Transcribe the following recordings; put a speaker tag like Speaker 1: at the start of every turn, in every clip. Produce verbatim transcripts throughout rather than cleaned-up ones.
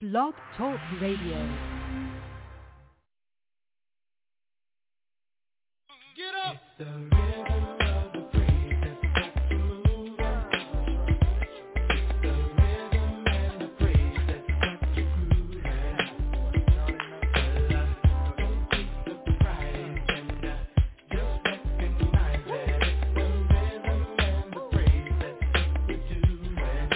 Speaker 1: Blog Talk Radio.
Speaker 2: Get up! It's the rhythm of the praise that sets you moving. It's the rhythm and the praise that sets you grooving. Well, don't be surprised and uh, just recognize that it's the rhythm and the praise that sets you doing.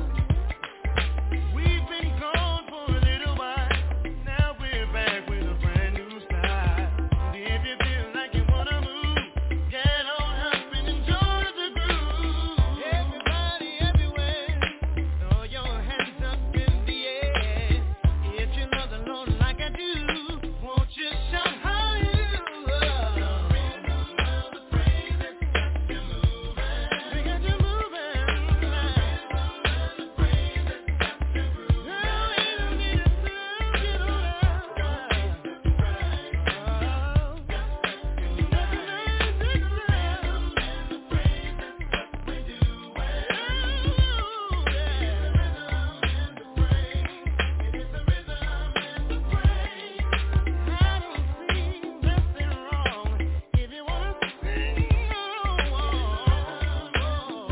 Speaker 2: We've been gone for a little while. Now we're back with a brand new style. If you feel like you wanna move, get on up and enjoy the groove. Everybody everywhere, throw your hands up in the air. If you love the Lord like I do, won't you shout hallelujah? The rhythm of the praise that got you moving. We got you moving. The rhythm of the praise that got you grooving. Oh, we don't need to slow it down. Don't be surprised. Oh, just recognize it's the rhythm and the praise that's what we do. Ooh, yeah. The rhythm and the praise. It is the rhythm and the praise. I don't see nothing wrong if you wanna sing along.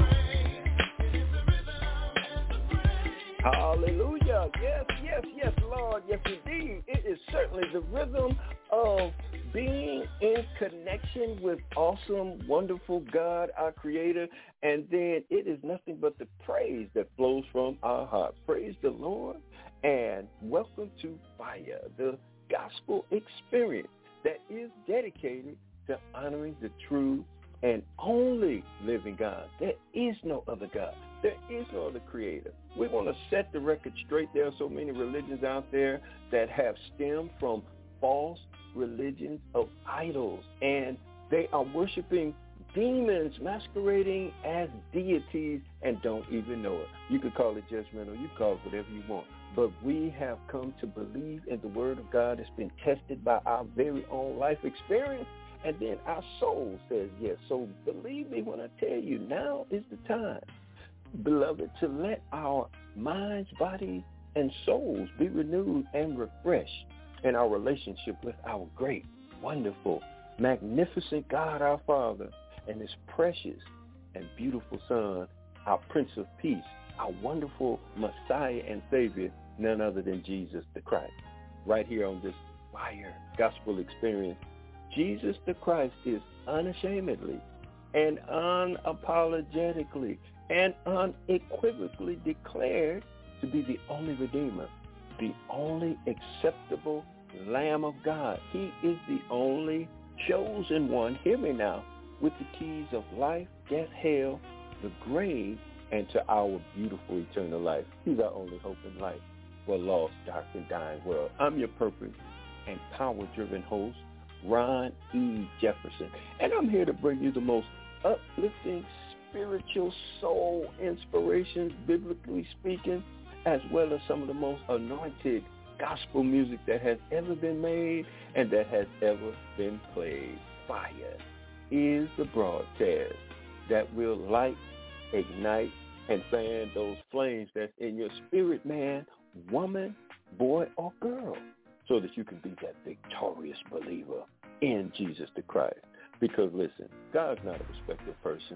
Speaker 2: It is the rhythm and the praise.
Speaker 3: Hallelujah. Yes, yes, yes, Lord. Yes, indeed. It is certainly the rhythm of being in connection with awesome, wonderful God, our Creator. And then it is nothing but the praise that flows from our heart. Praise the Lord and welcome to Fire, the gospel experience that is dedicated to honoring the true and only living God. There is no other God. There is no other creator. We want to set the record straight. There are so many religions out there that have stemmed from false religions of idols, and they are worshiping demons masquerading as deities and don't even know it. You could call it judgmental. You can call it whatever you want. But we have come to believe in the word of God that's been tested by our very own life experience. And then our soul says yes. So believe me when I tell you, now is the time, beloved, to let our minds, bodies, and souls be renewed and refreshed in our relationship with our great, wonderful, magnificent God, our Father, and his precious and beautiful Son, our Prince of Peace, our wonderful Messiah and Savior, none other than Jesus the Christ. Right here on this Fire Gospel Experience, Jesus the Christ is unashamedly and unapologetically and unequivocally declared to be the only Redeemer, the only acceptable Lamb of God. He is the only chosen one, hear me now, with the keys of life, death, hell, the grave, and to our beautiful eternal life. He's our only hope in life for a lost, dark, and dying world. I'm your purpose and power-driven host, Ron E. Jefferson, and I'm here to bring you the most uplifting, spiritual soul inspirations, biblically speaking, as well as some of the most anointed gospel music that has ever been made and that has ever been played. Fire is the broadcast that will light, ignite, and fan those flames that's in your spirit, man, woman, boy, or girl, so that you can be that victorious believer in Jesus the Christ. Because, listen, God's not a respected person.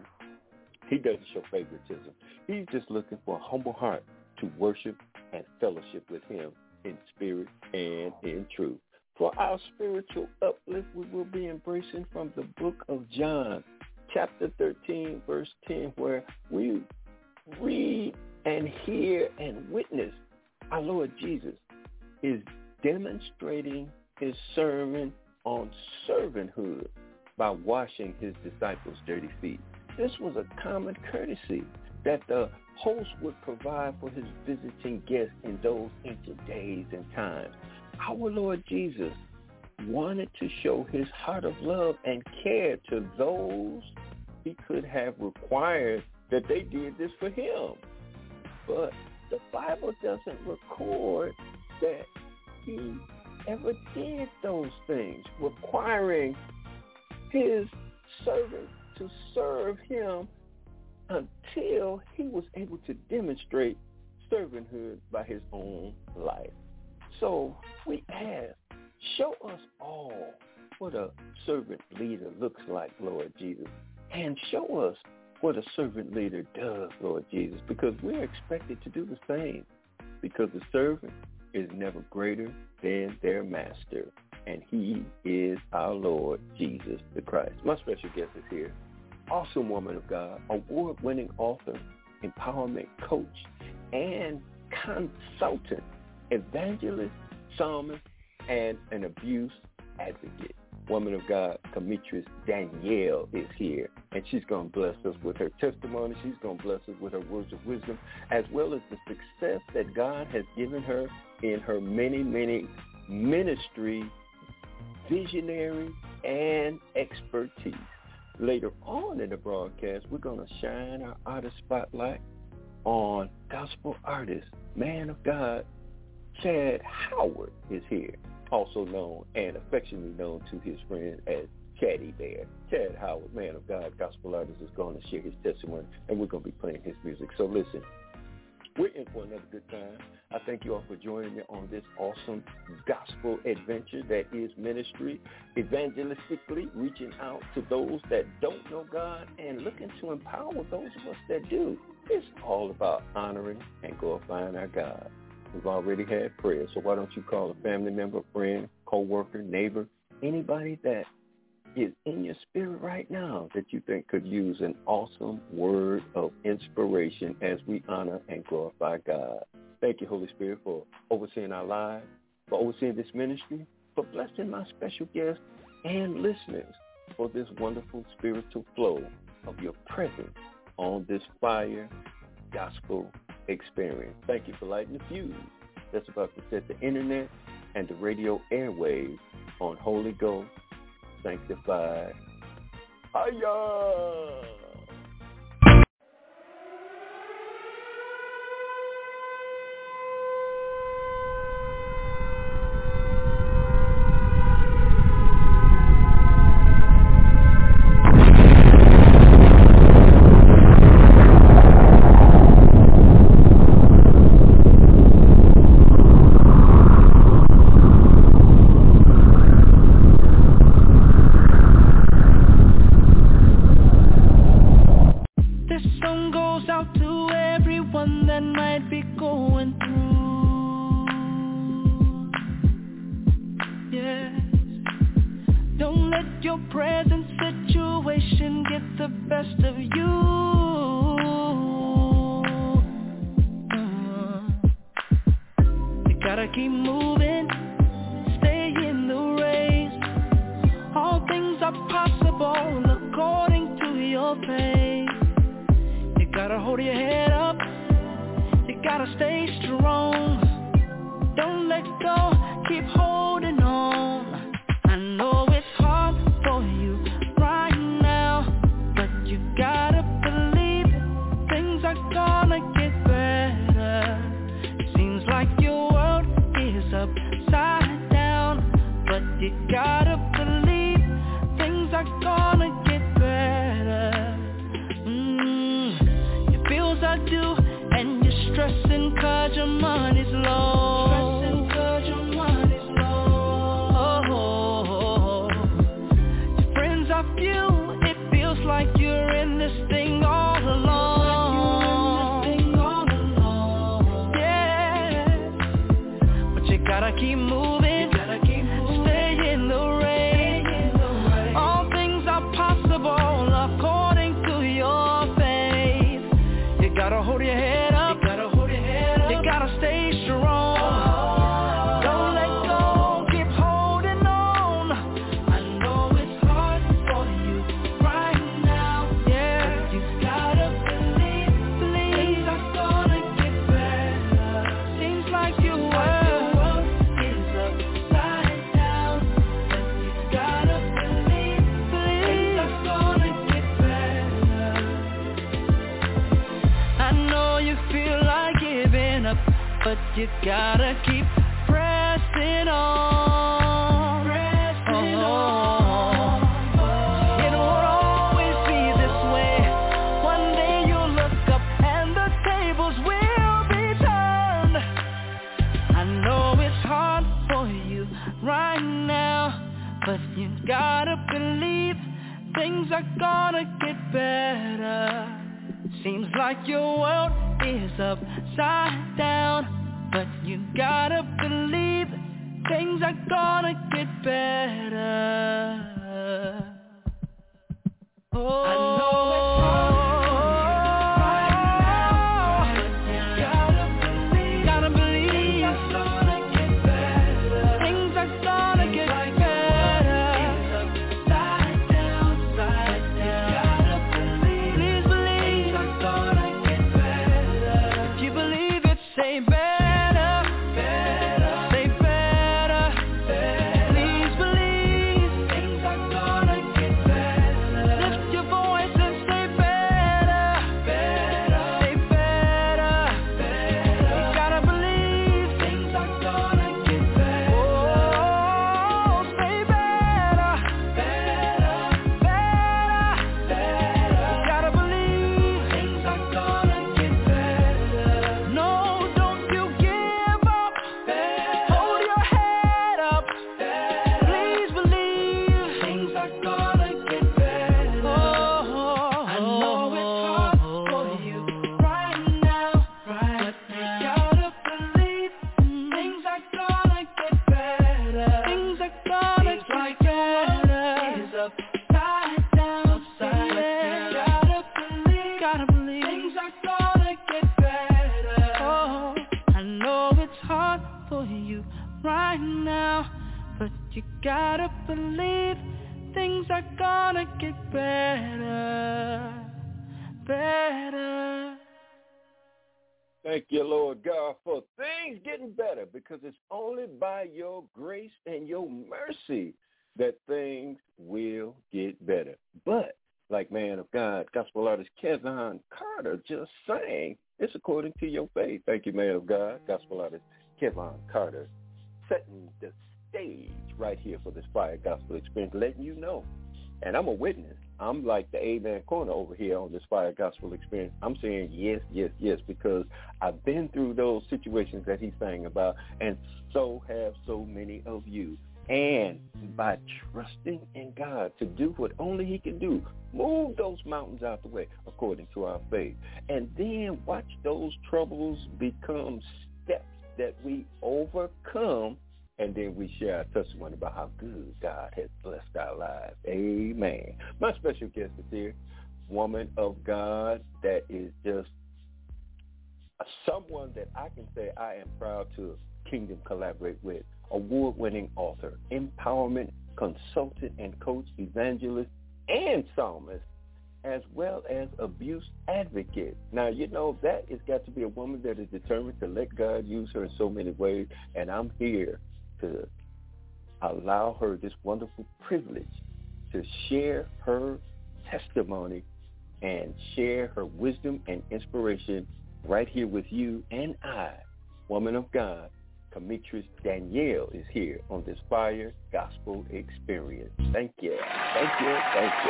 Speaker 3: He doesn't show favoritism. He's just looking for a humble heart to worship and fellowship with him in spirit and in truth. For our spiritual uplift, we will be embracing from the book of John, chapter thirteen, verse ten, where we read and hear and witness our Lord Jesus is demonstrating his sermon on servanthood by washing his disciples' dirty feet. This was a common courtesy that the host would provide for his visiting guests in those ancient days and times. Our Lord Jesus wanted to show his heart of love and care to those he could have required that they did this for him. But the Bible doesn't record that he ever did those things, requiring his servants to serve him until he was able to demonstrate servanthood by his own life. So we ask, show us all what a servant leader looks like, Lord Jesus, and show us what a servant leader does, Lord Jesus, because we're expected to do the same, because the servant is never greater than their master, and he is our Lord Jesus the Christ. My special guest is here, awesome woman of God, award-winning author, empowerment coach, and consultant, evangelist, psalmist, and an abuse advocate. Woman of God, Demetrius Danielle is here, and she's going to bless us with her testimony. She's going to bless us with her words of wisdom, as well as the success that God has given her in her many, many ministry, visionary, and expertise. Later on in the broadcast, we're going to shine our artist spotlight on gospel artist, man of God, Chad Howard is here, also known and affectionately known to his friends as Chatty Bear. Chad Howard, man of God, gospel artist, is going to share his testimony, and we're going to be playing his music. So listen, we're in for another good time. I thank you all for joining me on this awesome gospel adventure that is ministry, evangelistically reaching out to those that don't know God and looking to empower those of us that do. It's all about honoring and glorifying our God. We've already had prayer, so why don't you call a family member, friend, co-worker, neighbor, anybody that is in your spirit right now that you think could use an awesome word of inspiration as we honor and glorify God. Thank you, Holy Spirit, for overseeing our lives, for overseeing this ministry, for blessing my special guests and listeners for this wonderful spiritual flow of your presence on this fire gospel experience. Thank you for lighting the fuse that's about to set the internet and the radio airwaves on Holy Ghost sanctified fire.
Speaker 2: You gotta keep pressing on, pressing on. It won't always be this way. One day you'll look up and the tables will be turned. I know it's hard.
Speaker 4: you right now. But you gotta believe things are gonna get better. Seems like your world is upside down, but you gotta believe things are gonna get better. Oh, I know it's hard. Gotta believe things are gonna get better, better.
Speaker 3: Thank you, Lord God, for things getting better, because it's only by your grace and your mercy that things will get better. But like man of God, gospel artist Kevon Carter just sang, it's according to your faith. Thank you, man of God, gospel artist Kevon Carter, setting the stage right here for this Fire Gospel Experience, letting you know. And I'm a witness. I'm like the Amen corner over here on this Fire Gospel Experience. I'm saying yes, yes, yes, because I've been through those situations that he sang about, and so have so many of you. And by trusting in God to do what only he can do, move those mountains out the way according to our faith. And then watch those troubles become steps that we overcome. And then we share our testimony about how good God has blessed our lives. Amen. My special guest is here, woman of God that is just someone that I can say I am proud to Kingdom collaborate with. Award-winning author, empowerment consultant and coach, evangelist, and psalmist, as well as abuse advocate. Now, you know, that has got to be a woman that is determined to let God use her in so many ways, and I'm here to allow her this wonderful privilege to share her testimony and share her wisdom and inspiration right here with you and I. Woman of God, Kamitris Danielle is here on this Fire Gospel Experience. Thank you. Thank you. Thank you.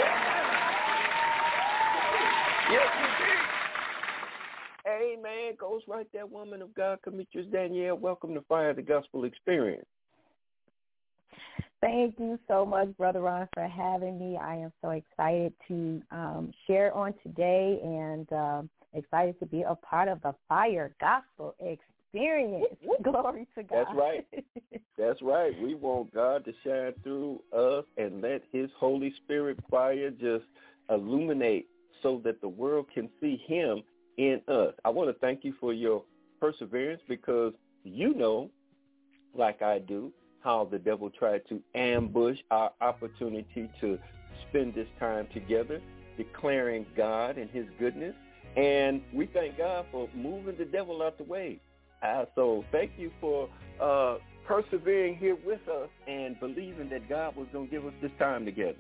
Speaker 3: Yes, indeed. Amen. Goes right there, woman of God, Kamitris Danielle. Welcome to Fire the Gospel Experience.
Speaker 5: Thank you so much, Brother Ron, for having me. I am so excited to um, share on today and um, excited to be a part of the Fire Gospel Experience. Glory to God.
Speaker 3: That's right. That's right. We want God to shine through us and let his Holy Spirit fire just illuminate so that the world can see him in us. I want to thank you for your perseverance, because you know, like I do, how the devil tried to ambush our opportunity to spend this time together, declaring God and his goodness. And we thank God for moving the devil out the way. Uh, so thank you for uh, persevering here with us and believing that God was going to give us this time together.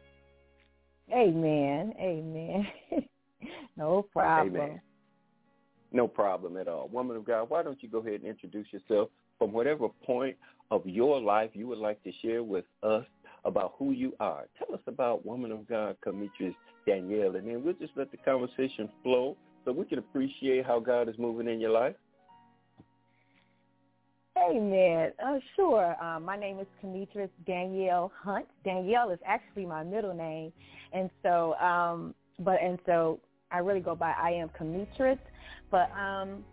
Speaker 5: Amen. Amen. No problem.
Speaker 3: Amen. No problem at all. Woman of God, why don't you go ahead and introduce yourself from whatever point of your life you would like to share with us about who you are. Tell us about woman of God, Kamitris Danielle, and then we'll just let the conversation flow so we can appreciate how God is moving in your life.
Speaker 5: Amen. Uh, sure. Um, my name is Kmitris Danielle Hunt. Danielle is actually my middle name, and so, um, but and so I really go by I am Kmitris. But um,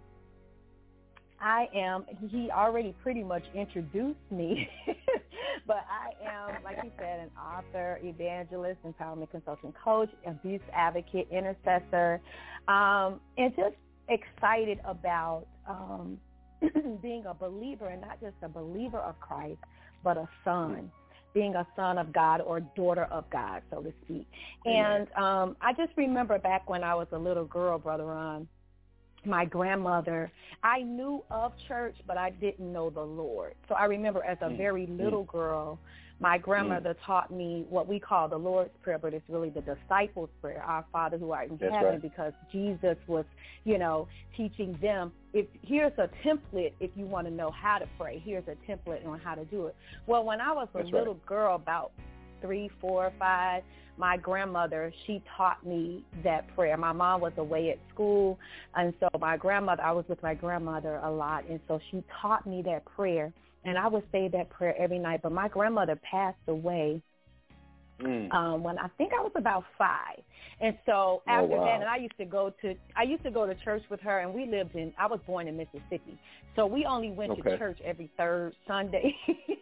Speaker 5: I am. He already pretty much introduced me, but I am, like he said, an author, evangelist, empowerment consultant, coach, abuse advocate, intercessor, um, and just excited about um, being a believer, and not just a believer of Christ, but a son, being a son of God or daughter of God, so to speak. Amen. And um, I just remember back when I was a little girl, Brother Ron, my grandmother, I knew of church, but I didn't know the Lord. So I remember as a mm. very little girl, my grandmother mm. taught me what we call the Lord's Prayer, but it's really the disciples' prayer, our Father who art in That's heaven, right. because Jesus was, you know, teaching them, if here's a template if you want to know how to pray. Here's a template on how to do it. Well, when I was a That's little right. girl, about three, four, five, my grandmother, she taught me that prayer. My mom was away at school, and so my grandmother, I was with my grandmother a lot, and so she taught me that prayer, and I would say that prayer every night. But my grandmother passed away mm. um, when I think I was about five, and so after oh, wow. that, and I used to go to I used to go to church with her, and we lived in. I was born in Mississippi, so we only went okay. to church every third Sunday.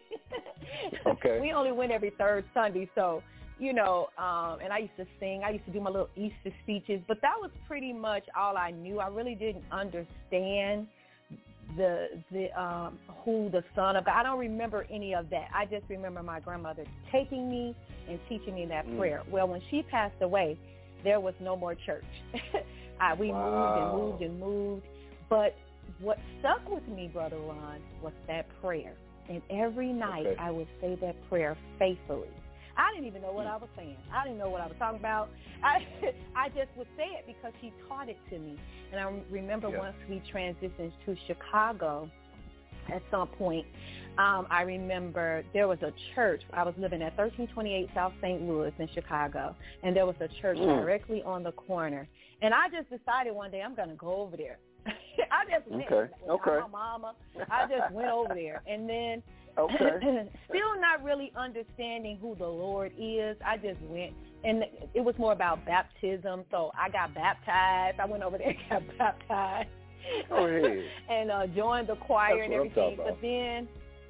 Speaker 5: okay, we only went every third Sunday, so. You know, um, and I used to sing. I used to do my little Easter speeches, but that was pretty much all I knew. I really didn't understand the the um, who the Son of God. I don't remember any of that. I just remember my grandmother taking me and teaching me that mm. prayer. Well, when she passed away, there was no more church. I, we wow. moved and moved and moved. But what stuck with me, Brother Ron, was that prayer. And every night okay. I would say that prayer faithfully. I didn't even know what I was saying. I didn't know what I was talking about. I I just would say it because she taught it to me. And I remember yeah. once we transitioned to Chicago at some point, um, I remember there was a church. I was living at thirteen twenty-eight South Saint Louis in Chicago, and there was a church mm. directly on the corner. And I just decided one day I'm going to go over there. I just went
Speaker 3: okay.
Speaker 5: with
Speaker 3: okay.
Speaker 5: my mama. I just went over there. And then
Speaker 3: okay.
Speaker 5: still not really understanding who the Lord is. I just went, and it was more about baptism. So I got baptized. I went over there and got baptized.
Speaker 3: Go ahead.
Speaker 5: and uh, joined the choir
Speaker 3: That's
Speaker 5: and everything. But then,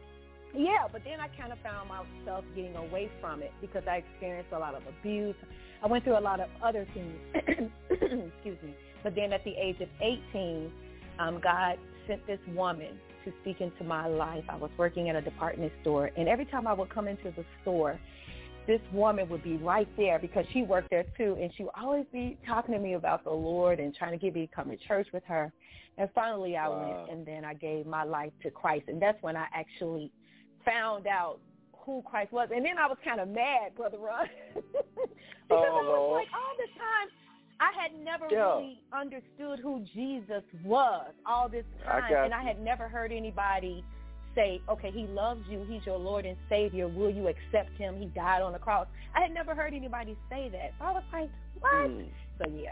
Speaker 5: yeah, but then I kind of found myself getting away from it because I experienced a lot of abuse. I went through a lot of other things. Excuse me. But then at the age of eighteen, um, God sent this woman to speak into my life. I was working at a department store, and every time I would come into the store, this woman would be right there because she worked there too, and she would always be talking to me about the Lord and trying to get me to come to church with her. And finally I wow. went, and then I gave my life to Christ, and that's when I actually found out who Christ was. And then I was kind of mad, Brother Ron, because oh, I was like, all the time, I had never yeah. really understood who Jesus was all this time, I and I had never heard anybody say, okay, he loves you, he's your Lord and Savior, will you accept him, he died on the cross. I had never heard anybody say that. So I was like, what? Mm. So, yeah.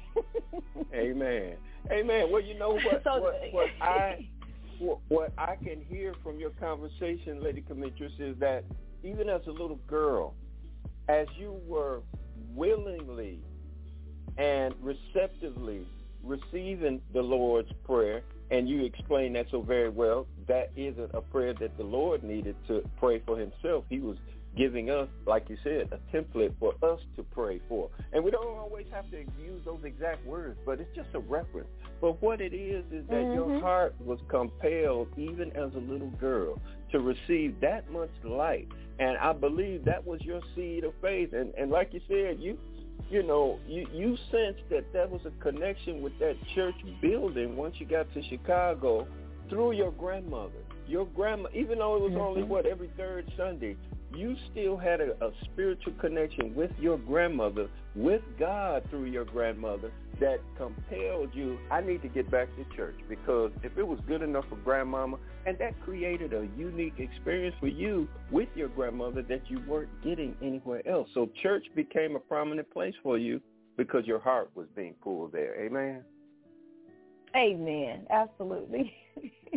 Speaker 3: Amen. Amen. Well, you know what, so, what, what I what, what I can hear from your conversation, Lady Kmitris, is that even as a little girl, as you were willingly and receptively receiving the Lord's Prayer, and you explained that so very well, that isn't a prayer that the Lord needed to pray for himself. He was giving us, like you said, a template for us to pray for. And we don't always have to use those exact words, but it's just a reference. But what it is is that mm-hmm. your heart was compelled, even as a little girl, to receive that much light. And I believe that was your seed of faith. And, and like you said, you You know, you, you sensed that there was a connection with that church building once you got to Chicago through your grandmother. Your grandma, even though it was mm-hmm. only, what, every third Sunday, you still had a, a spiritual connection with your grandmother, with God through your grandmother, that compelled you, I need to get back to church, because if it was good enough for grandmama, and that created a unique experience for you with your grandmother that you weren't getting anywhere else. So church became a prominent place for you because your heart was being pulled there. Amen?
Speaker 5: Amen. Absolutely.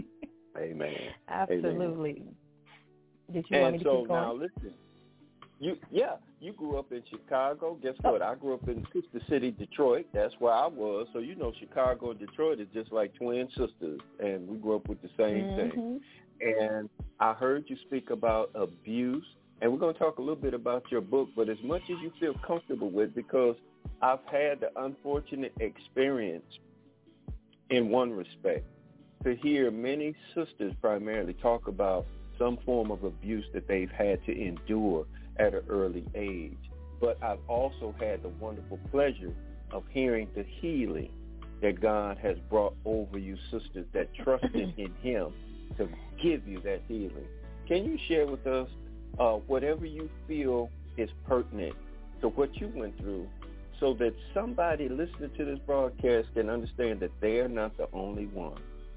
Speaker 3: Amen.
Speaker 5: Absolutely.
Speaker 3: Amen.
Speaker 5: Did you
Speaker 3: and
Speaker 5: want me to
Speaker 3: so
Speaker 5: keep going?
Speaker 3: now listen. You yeah, you grew up in Chicago. Guess what? I grew up in sister city, Detroit. That's where I was. So you know, Chicago and Detroit is just like twin sisters, and we grew up with the same
Speaker 5: mm-hmm.
Speaker 3: thing. And I heard you speak about abuse, and we're going to talk a little bit about your book. But as much as you feel comfortable with, because I've had the unfortunate experience, in one respect, to hear many sisters primarily talk about some form of abuse that they've had to endure at an early age. But I've also had the wonderful pleasure of hearing the healing that God has brought over you sisters that trusted in him to give you that healing. Can you share with us uh, whatever you feel is pertinent to what you went through, so that somebody listening to this broadcast can understand that they are not the only one?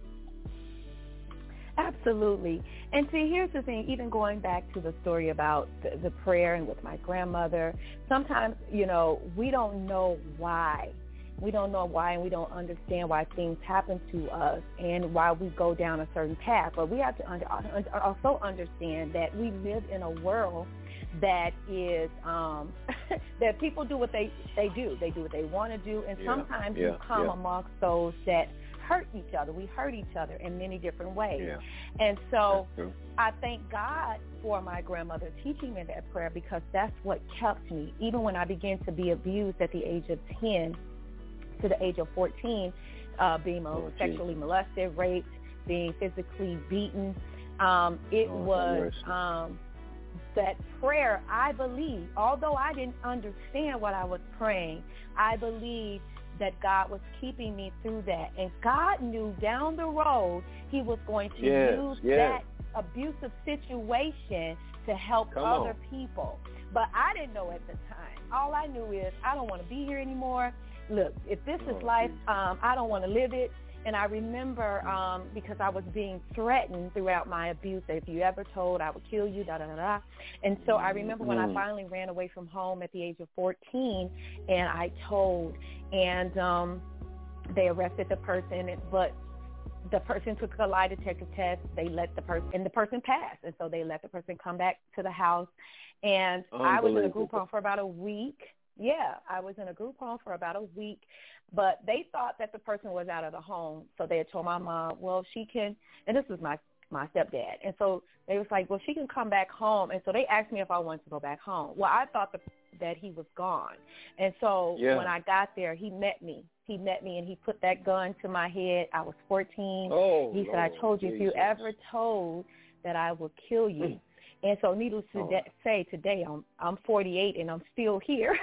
Speaker 5: Absolutely. And see, here's the thing, even going back to the story about the, the prayer and with my grandmother, sometimes, you know, we don't know why. We don't know why, and we don't understand why things happen to us and why we go down a certain path. But we have to under, also understand that we live in a world that is um, that people do what they, they do. They do what they want to do, and
Speaker 3: yeah,
Speaker 5: sometimes
Speaker 3: yeah,
Speaker 5: you come
Speaker 3: yeah. amongst
Speaker 5: those that hurt each other. We hurt each other in many different ways.
Speaker 3: Yeah.
Speaker 5: And so I thank God for my grandmother teaching me that prayer, because that's what kept me. Even when I began to be abused at the age of ten to the age of fourteen, uh, being
Speaker 3: oh,
Speaker 5: sexually molested, raped, being physically beaten, um, it
Speaker 3: oh,
Speaker 5: was um, that prayer, I believe, although I didn't understand what I was praying, I believed that God was keeping me through that. And God knew down the road he was going to
Speaker 3: yes,
Speaker 5: use
Speaker 3: yes.
Speaker 5: that abusive situation to help
Speaker 3: Come
Speaker 5: other
Speaker 3: on.
Speaker 5: people. But I didn't know at the time. All I knew is I don't want to be here anymore. Look, if this
Speaker 3: oh,
Speaker 5: is life, um, I don't want to live it. And I remember um, because I was being threatened throughout my abuse, that if you ever told, I would kill you, da, da, da, da. And so I remember when I finally ran away from home at the age of fourteen, and I told, and um, they arrested the person, but the person took a lie detector test. They let the person, and the person passed. And so they let the person come back to the house. And I was in a group home for about a week. Yeah, I was in a group home for about a week, but they thought that the person was out of the home. So they had told my mom, well, she can, and this was my, my stepdad. And so they was like, well, she can come back home. And so they asked me if I wanted to go back home. Well, I thought the, that he was gone. And so
Speaker 3: yeah.
Speaker 5: when I got there, he met me. He met me and he put that gun to my head. I was fourteen.
Speaker 3: Oh,
Speaker 5: he said,
Speaker 3: Lord,
Speaker 5: I told you,
Speaker 3: Jesus.
Speaker 5: if you ever told that I would kill you. Mm. And so needless to
Speaker 3: oh.
Speaker 5: de- say, today I'm I'm forty-eight and I'm still here.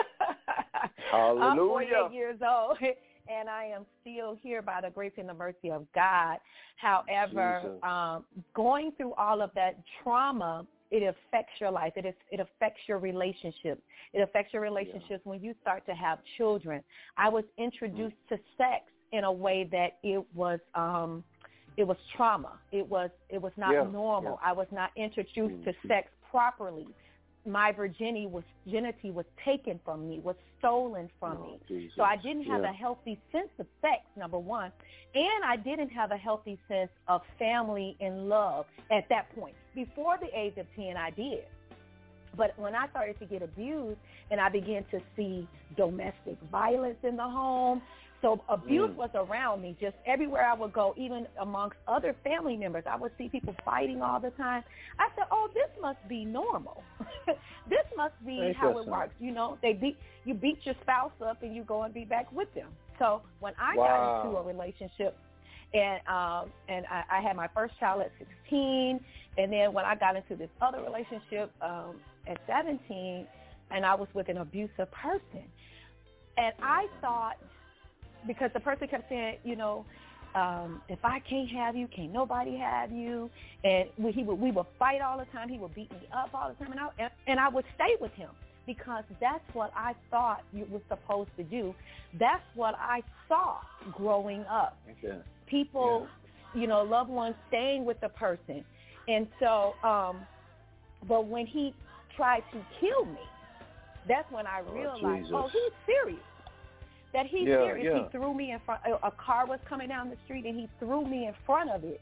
Speaker 3: Hallelujah.
Speaker 5: I'm forty-eight years old, and I am still here by the grace and the mercy of God. However, um, going through all of that trauma, it affects your life. It is, it affects your relationships. It affects your relationships yeah. when you start to have children. I was introduced mm. to sex in a way that it was um, it was trauma. It was it was not
Speaker 3: yeah.
Speaker 5: normal.
Speaker 3: Yeah.
Speaker 5: I was not introduced
Speaker 3: mm-hmm.
Speaker 5: to sex properly. My virginity was virginity was taken from me, was stolen from
Speaker 3: oh,
Speaker 5: me.
Speaker 3: Jesus.
Speaker 5: So I didn't have
Speaker 3: yeah.
Speaker 5: a healthy sense of sex, number one, and I didn't have a healthy sense of family and love at that point. Before the age of ten, I did. But when I started to get abused and I began to see domestic violence in the home, so abuse mm. was around me just everywhere I would go, even amongst other family members. I would see people fighting all the time. I said, oh, this must be normal. This must be how it works. You know, they beat you beat your spouse up and you go and be back with them. So when I
Speaker 3: wow.
Speaker 5: got into a relationship, and um, and I, I had my first child at sixteen, and then when I got into this other relationship um, at seventeen, and I was with an abusive person, and I thought, because the person kept saying, you know, um, if I can't have you, can't nobody have you, and we, he would we would fight all the time. He would beat me up all the time, and I and, and I would stay with him because that's what I thought you were supposed to do. That's what I saw growing up.
Speaker 3: Okay.
Speaker 5: People,
Speaker 3: yeah.
Speaker 5: you know, loved ones staying with the person. And so, um, but when he tried to kill me, that's when I realized, oh, oh he's serious. That he's
Speaker 3: yeah,
Speaker 5: serious.
Speaker 3: Yeah.
Speaker 5: He threw me in front. A car was coming down the street, and he threw me in front of it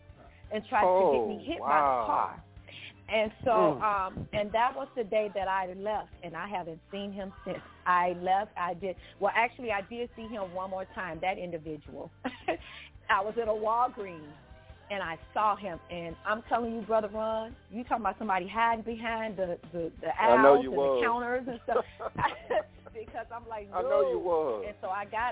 Speaker 5: and tried
Speaker 3: oh,
Speaker 5: to get me hit
Speaker 3: wow.
Speaker 5: by the car. And so,
Speaker 3: mm.
Speaker 5: um, and that was the day that I left, and I haven't seen him since. I left, I did, well, actually, I did see him one more time, that individual. I was at a Walgreens, and I saw him, and I'm telling you, Brother Ron, you talking about somebody hiding behind the, the, the aisles and
Speaker 3: was.
Speaker 5: the counters and stuff, because I'm like, no.
Speaker 3: I know you was.
Speaker 5: And so I got,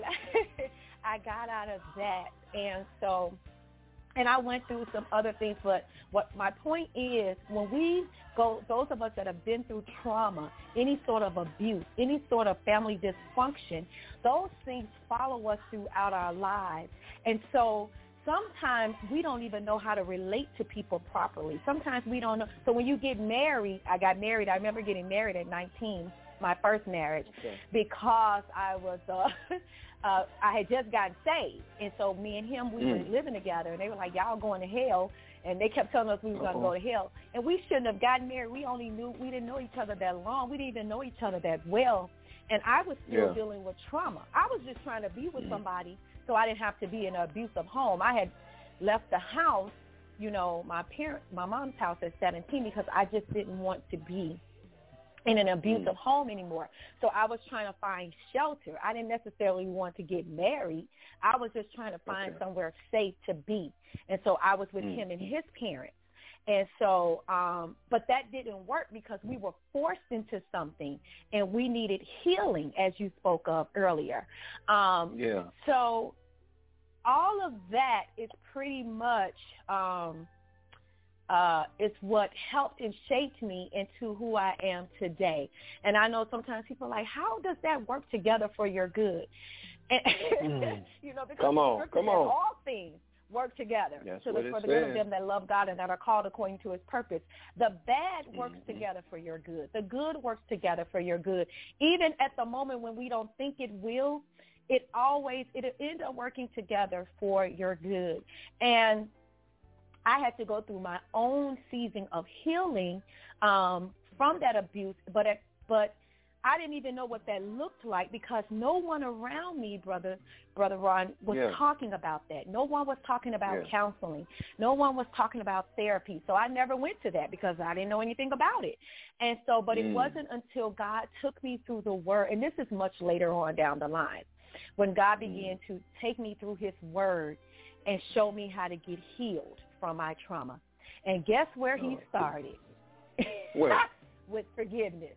Speaker 5: I got out of that, and so... And I went through some other things, but what my point is, when we go, those of us that have been through trauma, any sort of abuse, any sort of family dysfunction, those things follow us throughout our lives. And so sometimes we don't even know how to relate to people properly. Sometimes we don't know. So when you get married, I got married. I remember getting married at nineteen, my first marriage, okay. because I was... Uh, Uh, I had just gotten saved, and so me and him, we mm. were living together, and they were like, y'all going to hell, and they kept telling us we were going to go to hell, and we shouldn't have gotten married. We only knew, we didn't know each other that long. We didn't even know each other that well, and I was still
Speaker 3: yeah.
Speaker 5: dealing with trauma. I was just trying to be with
Speaker 3: mm.
Speaker 5: somebody so I didn't have to be in an abusive home. I had left the house, you know, my parent, my mom's house at seventeen because I just didn't want to be in an abusive mm. home anymore. So I was trying to find shelter. I didn't necessarily want to get married. I was just trying to find okay. somewhere safe to be. And so I was with mm. him and his parents. And so, um, but that didn't work because we were forced into something and we needed healing, as you spoke of earlier. Um,
Speaker 3: yeah.
Speaker 5: So all of that is pretty much, um, Uh, it's what helped and shaped me into who I am today. And I know sometimes people are like, how does that work together for your good? And, mm. you know, because
Speaker 3: come on, come on.
Speaker 5: all things work together
Speaker 3: That's
Speaker 5: to
Speaker 3: what
Speaker 5: the,
Speaker 3: it
Speaker 5: for the
Speaker 3: says.
Speaker 5: good of them that love God and that are called according to his purpose. The bad works
Speaker 3: mm-hmm.
Speaker 5: together for your good. The good works together for your good. Even at the moment when we don't think it will, it always, it'll end up working together for your good. And I had to go through my own season of healing um, from that abuse, but but I didn't even know what that looked like because no one around me, brother, brother Ron, was
Speaker 3: yeah.
Speaker 5: talking about that. No one was talking about
Speaker 3: yeah.
Speaker 5: counseling. No one was talking about therapy. So I never went to that because I didn't know anything about it. And so, but
Speaker 3: mm.
Speaker 5: it wasn't until God took me through the Word, and this is much later on down the line, when God began mm. to take me through His Word and show me how to get healed from my trauma. And guess where he started?
Speaker 3: Where?
Speaker 5: With forgiveness.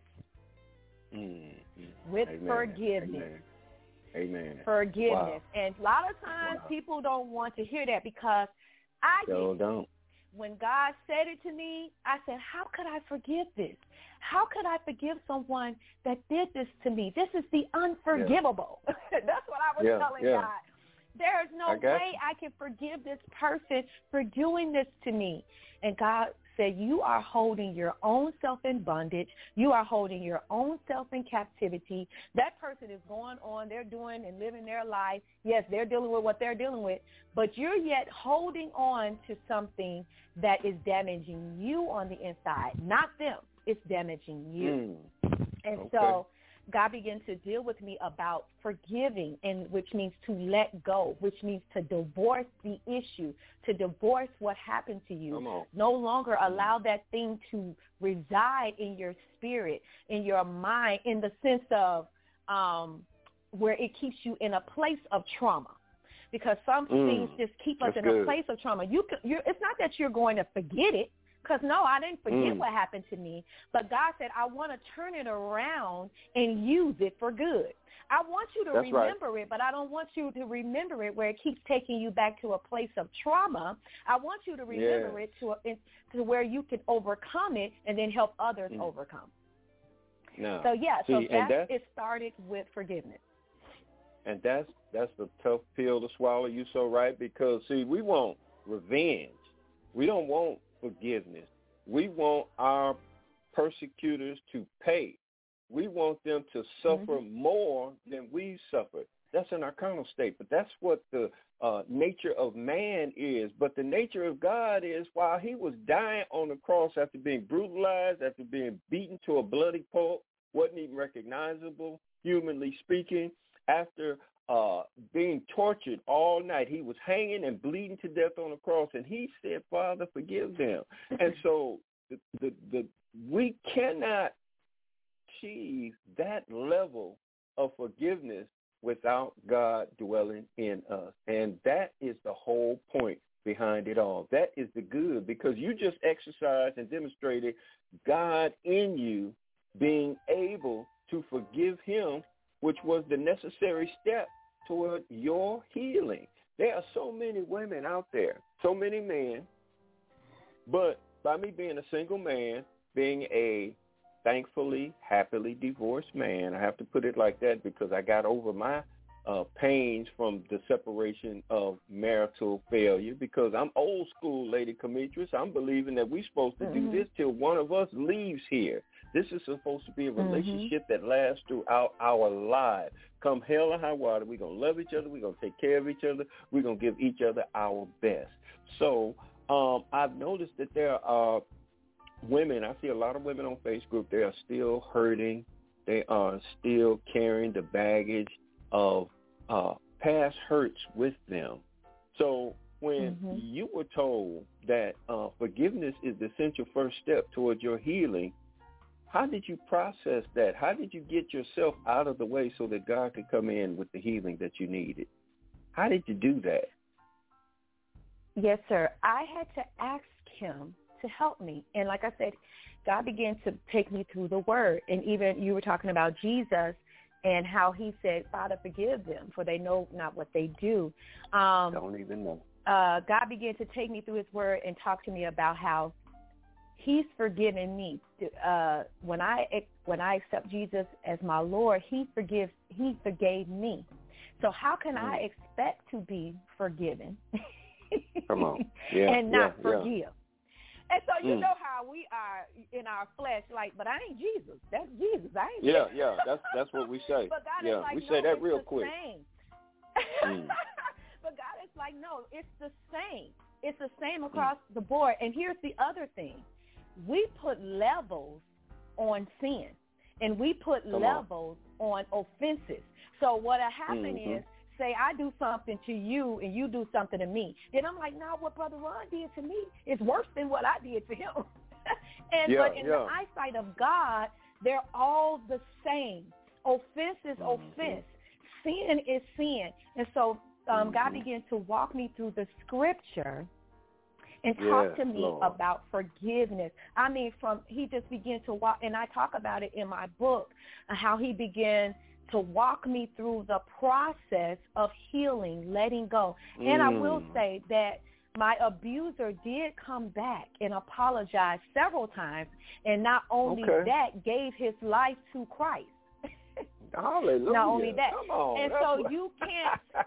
Speaker 3: Mm-hmm.
Speaker 5: With
Speaker 3: Amen.
Speaker 5: forgiveness.
Speaker 3: Amen. Amen.
Speaker 5: Forgiveness.
Speaker 3: Wow.
Speaker 5: And a lot of times
Speaker 3: wow.
Speaker 5: people don't want to hear that because I
Speaker 3: so
Speaker 5: did.
Speaker 3: don't.
Speaker 5: When God said it to me, I said, how could I forgive this? How could I forgive someone that did this to me? This is the unforgivable. Yeah. That's what I was
Speaker 3: yeah.
Speaker 5: telling
Speaker 3: yeah.
Speaker 5: God. There's no way
Speaker 3: you.
Speaker 5: I can forgive this person for doing this to me. And God said, you are holding your own self in bondage. You are holding your own self in captivity. That person is going on. They're doing and living their life. Yes, they're dealing with what they're dealing with, but you're yet holding on to something that is damaging you on the inside, not them. It's damaging you.
Speaker 3: Mm.
Speaker 5: And
Speaker 3: okay.
Speaker 5: so God began to deal with me about forgiving, and which means to let go, which means to divorce the issue, to divorce what happened to you. No longer allow that thing to reside in your spirit, in your mind, in the sense of um, where it keeps you in a place of trauma. Because some
Speaker 3: mm,
Speaker 5: things just keep us in
Speaker 3: good.
Speaker 5: a place of trauma. You, can, you're, it's not that you're going to forget it. Because, no, I didn't forget
Speaker 3: mm.
Speaker 5: what happened to me. But God said, I want to turn it around and use it for good. I want you to
Speaker 3: That's
Speaker 5: remember
Speaker 3: right.
Speaker 5: it, but I don't want you to remember it where it keeps taking you back to a place of trauma. I want you to remember
Speaker 3: yes.
Speaker 5: it to, a, to where you can overcome it and then help others mm. overcome.
Speaker 3: No.
Speaker 5: So, yeah,
Speaker 3: See,
Speaker 5: so that's,
Speaker 3: that's,
Speaker 5: it started with forgiveness.
Speaker 3: And that's, that's the tough pill to swallow. You so right, because, see, we want revenge. We don't want forgiveness. We want our persecutors to pay. We want them to suffer mm-hmm. more than we suffered. That's in our carnal state, but that's what the uh, nature of man is. But the nature of God is, while he was dying on the cross after being brutalized, after being beaten to a bloody pulp, wasn't even recognizable, humanly speaking, after uh, being tortured all night. He was hanging and bleeding to death on the cross, and he said, Father, forgive them. And so the, the, the we cannot achieve that level of forgiveness without God dwelling in us. And that is the whole point behind it all. That is the good, because you just exercised and demonstrated God in you being able to forgive him, which was the necessary step toward your healing. There are so many women out there, so many men, but by me being a single man, being a thankfully, happily divorced man, I have to put it like that because I got over my uh, pains from the separation of marital failure, because I'm old school, Lady Demetrius. I'm believing that we're supposed to mm-hmm. do this till one of us leaves here. This is supposed to be a relationship mm-hmm. that lasts throughout our lives. Come hell or high water, we're going to love each other. We're going to take care of each other. We're going to give each other our best. So um, I've noticed that there are women, I see a lot of women on Facebook, they are still hurting. They are still carrying the baggage of uh, past hurts with them. So when mm-hmm. you were told that uh, forgiveness is the essential first step towards your healing, how did you process that? How did you get yourself out of the way so that God could come in with the healing that you needed? How did you do that?
Speaker 5: Yes, sir. I had to ask him to help me. And like I said, God began to take me through the word. And even you were talking about Jesus and how he said, Father, forgive them, for they know not what they do. Um,
Speaker 3: Don't even know.
Speaker 5: Uh, God began to take me through his word and talk to me about how he's forgiven me. Uh, when I when I accept Jesus as my Lord, he forgives. He forgave me. So how can mm. I expect to be forgiven?
Speaker 3: Come on, yeah,
Speaker 5: and not
Speaker 3: yeah,
Speaker 5: forgive?
Speaker 3: Yeah.
Speaker 5: And so you
Speaker 3: mm.
Speaker 5: know how we are in our flesh, like, but I ain't Jesus. That's Jesus. I ain't.
Speaker 3: Yeah,
Speaker 5: Jesus.
Speaker 3: yeah. That's that's what we say.
Speaker 5: But God
Speaker 3: yeah,
Speaker 5: is like,
Speaker 3: we
Speaker 5: no,
Speaker 3: say that
Speaker 5: it's
Speaker 3: real
Speaker 5: the
Speaker 3: quick.
Speaker 5: Same.
Speaker 3: mm.
Speaker 5: But God is like, no, it's the same. It's the same across mm. the board. And here's the other thing. We put levels on sin, and we put Come levels on. on offenses. So what happened mm-hmm. is, say I do something to you and you do something to me. Then I'm like, no, what Brother Ron did to me is worse than what I did to him. and
Speaker 3: yeah,
Speaker 5: But in
Speaker 3: yeah.
Speaker 5: the eyesight of God, they're all the same. Offense is mm-hmm. offense. Sin is sin. And so um, mm-hmm. God began to walk me through the scripture and talk
Speaker 3: yes,
Speaker 5: to me
Speaker 3: Lord.
Speaker 5: about forgiveness. I mean, from he just began to walk, and I talk about it in my book, how he began to walk me through the process of healing, letting go. Mm. And I will say that my abuser did come back and apologize several times, and not only
Speaker 3: okay.
Speaker 5: that, gave his life to Christ.
Speaker 3: Hallelujah.
Speaker 5: Not only that.
Speaker 3: Come on,
Speaker 5: and
Speaker 3: that's
Speaker 5: so
Speaker 3: what...
Speaker 5: you can't.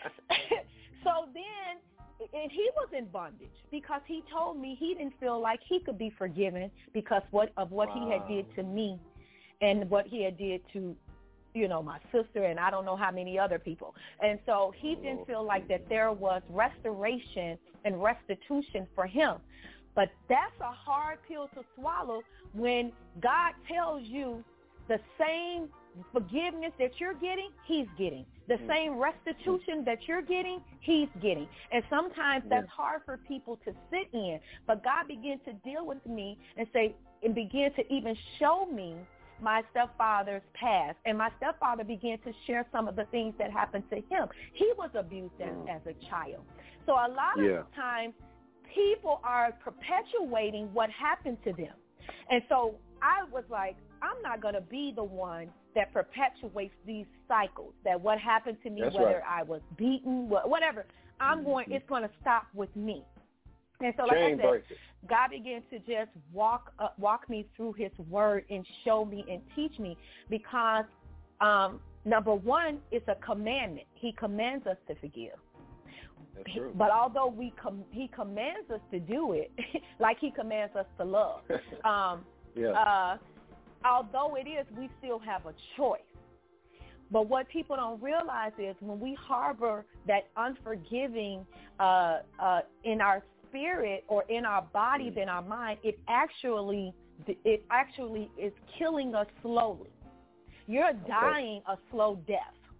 Speaker 5: So then, and he was in bondage because he told me he didn't feel like he could be forgiven because what of what wow. he had did to me and what he had did to, you know, my sister and I don't know how many other people. And so he oh, didn't feel like that there was restoration and restitution for him. But that's a hard pill to swallow when God tells you the same forgiveness that you're getting, he's getting. The mm. same restitution that you're getting, he's getting. And sometimes yeah. that's hard for people to sit in. But God began to deal with me and say, and began to even show me my stepfather's past. And my stepfather began to share some of the things that happened to him. He was abused as, mm. as a child. So a lot
Speaker 3: yeah.
Speaker 5: of times people are perpetuating what happened to them. And so I was like, I'm not going to be the one that perpetuates these cycles, that what happened to me,
Speaker 3: That's
Speaker 5: whether
Speaker 3: right.
Speaker 5: I was beaten, whatever, I'm mm-hmm. going, it's going to stop with me. And so like
Speaker 3: Chain
Speaker 5: I said,
Speaker 3: breaker.
Speaker 5: God began to just walk uh, walk me through his word and show me and teach me because, um, number one, it's a commandment. He commands us to forgive.
Speaker 3: That's true.
Speaker 5: But although we com- he commands us to do it, like he commands us to love, um,
Speaker 3: yeah.
Speaker 5: uh, although it is, we still have a choice. But what people don't realize is when we harbor that unforgiving uh, uh, in our spirit or in our bodies, mm. in our mind, it actually it actually is killing us slowly. You're dying okay. a slow death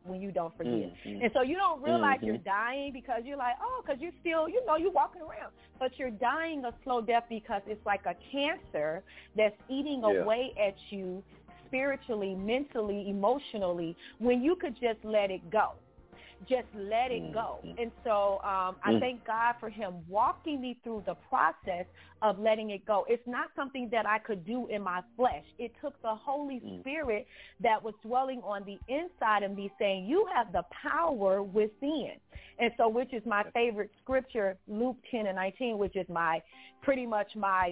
Speaker 5: when you don't forgive.
Speaker 3: Mm-hmm.
Speaker 5: And so you don't realize
Speaker 3: mm-hmm.
Speaker 5: you're dying because you're like, oh, because you're still, you know, you're walking around. But you're dying a slow death because it's like a cancer that's eating
Speaker 3: yeah.
Speaker 5: away at you spiritually, mentally, emotionally, when you could just let it go. Just let it go. And so um, I
Speaker 3: mm.
Speaker 5: thank God for him walking me through the process of letting it go. It's not something that I could do in my flesh. It took the Holy
Speaker 3: mm.
Speaker 5: Spirit that was dwelling on the inside of me saying, you have the power within. And so, which is my favorite scripture, Luke ten and nineteen, which is my pretty much my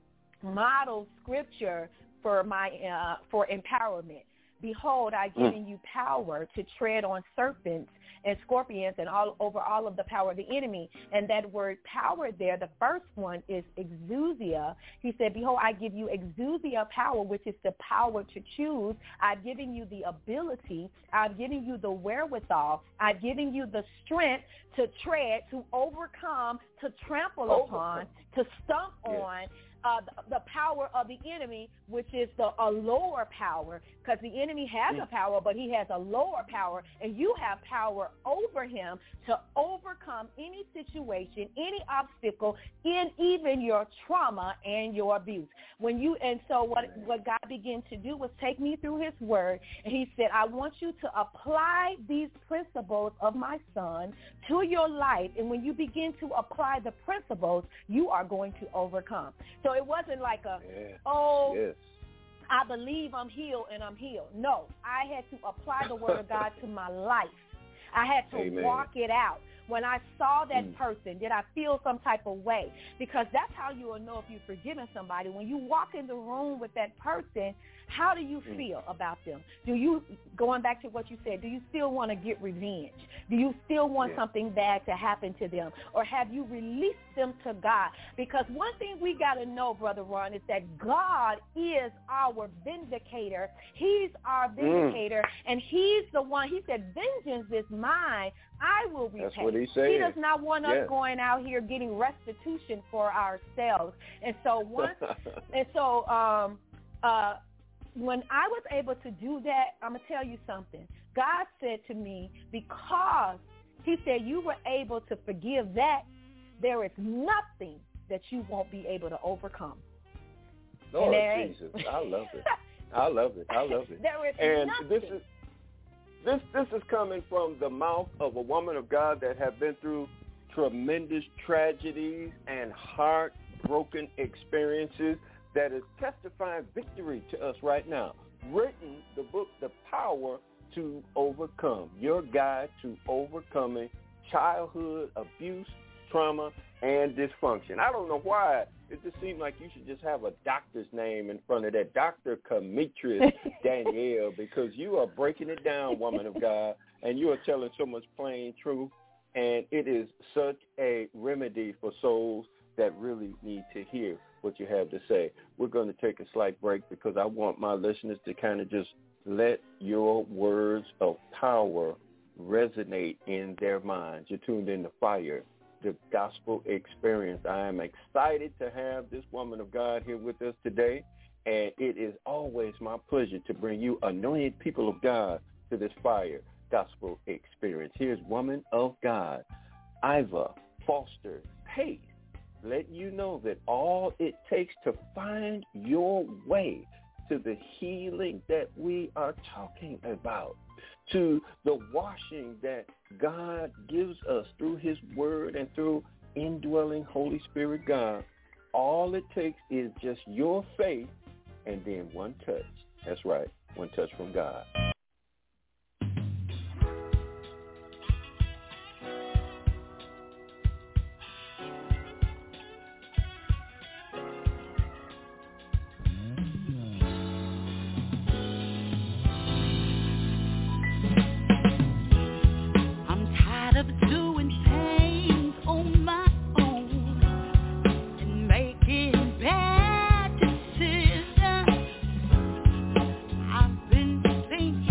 Speaker 5: model scripture for my uh, for empowerment. Behold, I've given you power to tread on serpents and scorpions and all over all of the power of the enemy. And that word power there, the first one is exousia. He said, behold, I give you exousia power, which is the power to choose. I've given you the ability. I've given you the wherewithal. I've given you the strength to tread, to overcome, to trample
Speaker 3: overcome.
Speaker 5: upon, to stomp
Speaker 3: yes.
Speaker 5: on. Uh, the, the power of the enemy, which is the a lower power, because the enemy has a power, but he has a lower power, and you have power over him to overcome any situation, any obstacle, in even your trauma and your abuse. When you and so what what God began to do was take me through his word, and he said, I want you to apply these principles of my son to your life, and when you begin to apply the principles, you are going to overcome. So it wasn't like a, yeah. oh, yes. I believe I'm healed and I'm healed. No, I had to apply the word of God to my life. I had to Amen. Walk it out. When I saw that mm. person, did I feel some type of way? Because that's how you will know if you've forgiven somebody. When you walk in the room with that person, how do you mm. feel about them? Do you, going back to what you said, do you still want to get revenge? Do you still want yeah. something bad to happen to them? Or have you released them to God? Because one thing we got to know, Brother Ron, is that God is our vindicator. He's our vindicator, mm. and he's the one, he said, vengeance is mine. I will repay.
Speaker 3: That's what he said.
Speaker 5: He does not want
Speaker 3: yes.
Speaker 5: us going out here getting restitution for ourselves. And so once, and so um, uh, when I was able to do that, I'm gonna tell you something. God said to me, because he said you were able to forgive that, there is nothing that you won't be able to overcome.
Speaker 3: Lord Jesus, I love it. I love it. I love it.
Speaker 5: There is
Speaker 3: and
Speaker 5: nothing.
Speaker 3: This is This this is coming from the mouth of a woman of God that have been through tremendous tragedies and heartbroken experiences that is testifying victory to us right now. Written the book, The Power to Overcome, your guide to overcoming childhood abuse, trauma, and dysfunction. I don't know why. It just seems like you should just have a doctor's name in front of that, Doctor Demetrius Danielle, because you are breaking it down, woman of God, and you are telling so much plain truth, and it is such a remedy for souls that really need to hear what you have to say. We're going to take a slight break because I want my listeners to kind of just let your words of power resonate in their minds. You're tuned in to Fire, the Gospel Experience. I am excited to have this woman of God here with us today, and it is always my pleasure to bring you anointed people of God to this Fire Gospel Experience. Here's woman of God, Iva Foster Pace, letting you know that all it takes to find your way to the healing that we are talking about, to the washing that God gives us through his word and through indwelling Holy Spirit God. All it takes is just your faith and then one touch. That's right, one touch from God.
Speaker 4: Bad decisions. I've been thinking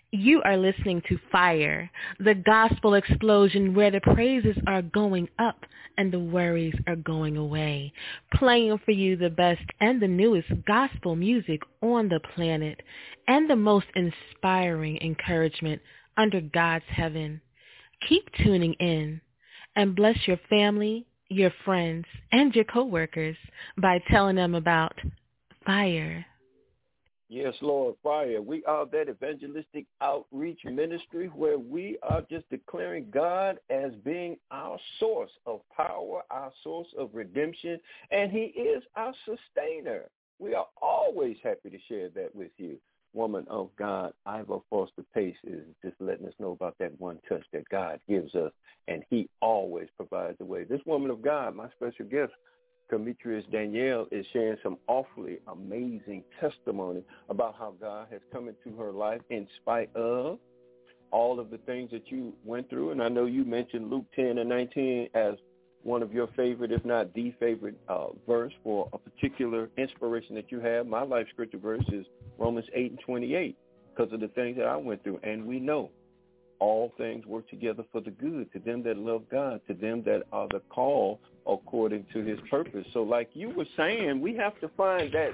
Speaker 6: You are listening to Fire, the gospel explosion where the praises are going up and the worries are going away. Playing for you the best and the newest gospel music on the planet and the most inspiring encouragement under God's heaven. Keep tuning in and bless your family, your friends, and your coworkers by telling them about Fire.
Speaker 3: Yes, Lord, Fire. We are that evangelistic outreach ministry where we are just declaring God as being our source of power, our source of redemption, and he is our sustainer. We are always happy to share that with you. Woman of God, Iva Foster Pace is just letting us know about that one touch that God gives us, and he always provides the way. This woman of God, my special guest, Demetrius Danielle, is sharing some awfully amazing testimony about how God has come into her life in spite of all of the things that you went through. And I know you mentioned Luke ten and nineteen as one of your favorite, if not the favorite uh, verse for a particular inspiration that you have. My life scripture verse is Romans eight and twenty-eight because of the things that I went through. And we know all things work together for the good to them that love God, to them that are the called according to his purpose. So like you were saying, we have to find that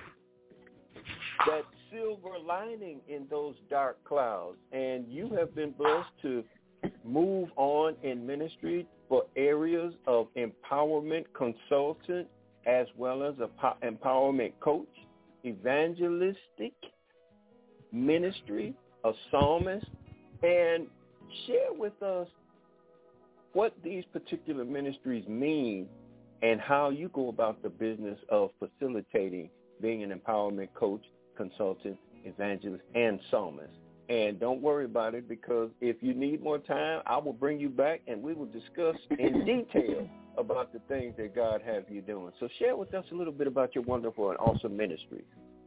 Speaker 3: that silver lining in those dark clouds. And you have been blessed to move on in ministry for areas of empowerment consultant as well as a empowerment coach, evangelistic ministry, a psalmist, and share with us what these particular ministries mean and how you go about the business of facilitating being an empowerment coach, consultant, evangelist, and psalmist. And don't worry about it, because if you need more time, I will bring you back and we will discuss in detail about the things that God has you doing. So share with us a little bit about your wonderful and awesome ministries.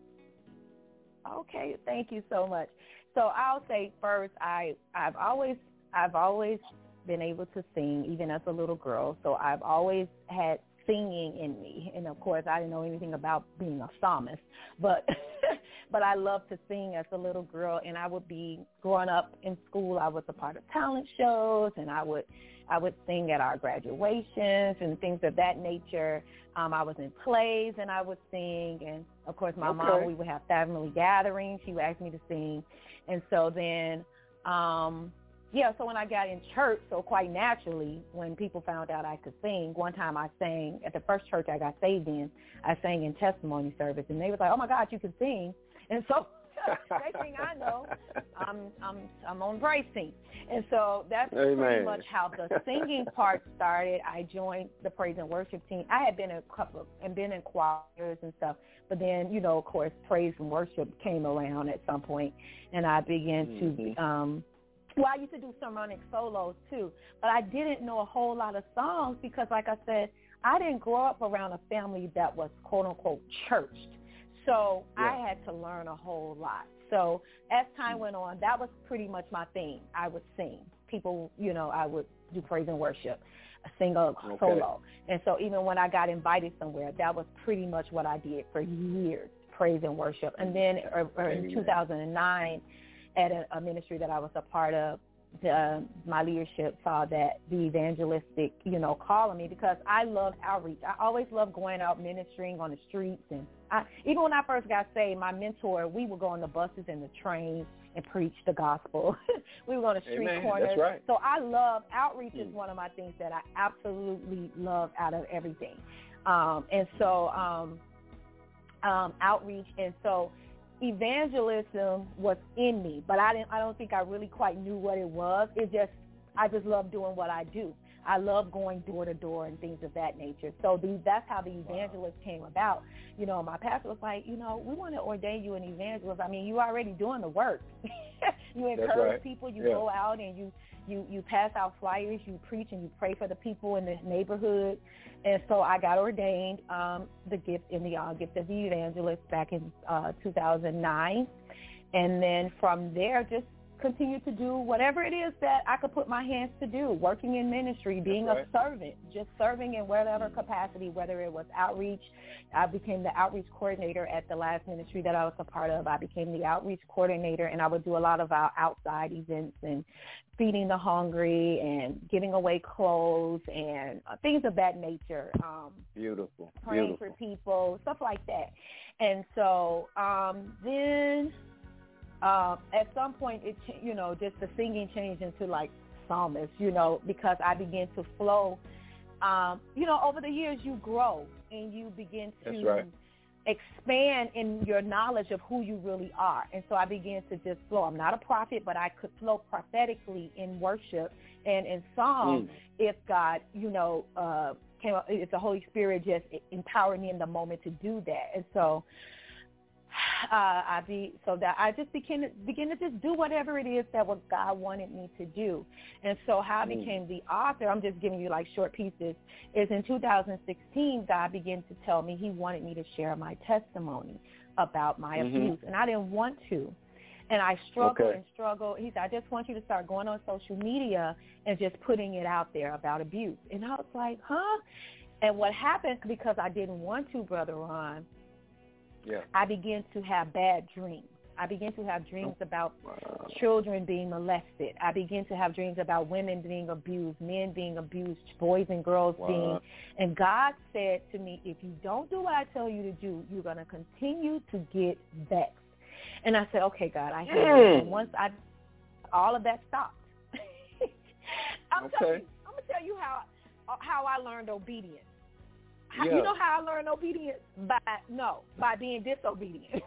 Speaker 5: Okay, thank you so much. So I'll say first, I, I've always I've always been able to sing, even as a little girl. So I've always had singing in me. And, of course, I didn't know anything about being a psalmist. But but I loved to sing as a little girl. And I would be, growing up in school, I was a part of talent shows, and I would I would sing at our graduations and things of that nature. Um, I was in plays, and I would sing. And, of course, my okay. mom, we would have family gatherings. She would ask me to sing. And so then, um, yeah, so when I got in church, so quite naturally, when people found out I could sing, one time I sang at the first church I got saved in, I sang in testimony service. And they was like, oh, my God, you can sing. And so next thing I know, I'm I'm I'm on bracing. And so that's Amen. Pretty much how the singing part started. I joined the praise and worship team. I had been in a couple of, and been in choirs and stuff, but then, you know, of course, praise and worship came around at some point, and I began mm-hmm. to um well, I used to do sermonic solos too, but I didn't know a whole lot of songs because, like I said, I didn't grow up around a family that was quote unquote churched. So yeah. I had to learn a whole lot. So as time went on, that was pretty much my thing. I would sing. People, you know, I would do praise and worship, sing a okay. solo. And so even when I got invited somewhere, that was pretty much what I did for years, praise and worship. And then uh, in two thousand nine, at a, a ministry that I was a part of, the, my leadership saw that the evangelistic, you know, call on me because I loved outreach. I always loved going out ministering on the streets. And I, even when I first got saved, my mentor, we would go on the buses and the trains and preach the gospel. We would go on the street Amen. Corners.
Speaker 3: That's right.
Speaker 5: So I love outreach mm. is one of my things that I absolutely love out of everything. Um, and so um, um, outreach. And so evangelism was in me, but I didn't. I don't think I really quite knew what it was. It just, I just love doing what I do. I love going door to door and things of that nature. So the, that's how the evangelist came about. You know, my pastor was like, you know, we want to ordain you an evangelist. I mean, you're already doing the work. You encourage
Speaker 3: right.
Speaker 5: people. You
Speaker 3: yeah.
Speaker 5: go out and you, you, you pass out flyers. You preach and you pray for the people in the neighborhood. And so I got ordained um, the gift in the uh, gift of the evangelist back in uh, two thousand nine. And then from there, just continue to do whatever it is that I could put my hands to do, working in ministry, being
Speaker 3: right.
Speaker 5: a servant, just serving in whatever capacity, whether it was outreach. I became the outreach coordinator at the last ministry that I was a part of. I became the outreach coordinator, and I would do a lot of our outside events and feeding the hungry and giving away clothes and things of that nature. Um,
Speaker 3: Beautiful.
Speaker 5: Praying
Speaker 3: Beautiful.
Speaker 5: for people, stuff like that. And so um, then uh, at some point, it you know, just the singing changed into like psalmist, you know, because I began to flow. Um, you know, over the years, you grow and you begin to
Speaker 3: That's right.
Speaker 5: expand in your knowledge of who you really are. And so I began to just flow. I'm not a prophet, but I could flow prophetically in worship and in song
Speaker 3: Mm.
Speaker 5: if God, you know, uh, came up, if the Holy Spirit just empowered me in the moment to do that. And so uh, I be so that I just began to, begin to just do whatever it is that what God wanted me to do. And so how I
Speaker 3: Mm.
Speaker 5: became the author, I'm just giving you like short pieces, is in two thousand sixteen, God began to tell me he wanted me to share my testimony about my
Speaker 3: Mhm.
Speaker 5: abuse. And I didn't want to. And I struggled
Speaker 3: Okay.
Speaker 5: and struggled. He said, I just want you to start going on social media and just putting it out there about abuse. And I was like, huh? And what happened, because I didn't want to, Brother Ron,
Speaker 3: Yeah.
Speaker 5: I began to have bad dreams. I began to have dreams about children being molested. I began to have dreams about women being abused, men being abused, boys and girls
Speaker 3: Wow.
Speaker 5: being. And God said to me, if you don't do what I tell you to do, you're going to continue to get vexed. And I said, okay, God, I hear
Speaker 3: Mm.
Speaker 5: you. And once I, all of that stopped. I'm
Speaker 3: Okay.
Speaker 5: telling you, I'm gonna tell you how how I learned obedience. How,
Speaker 3: Yeah.
Speaker 5: You know how I learned obedience? By no, by being disobedient.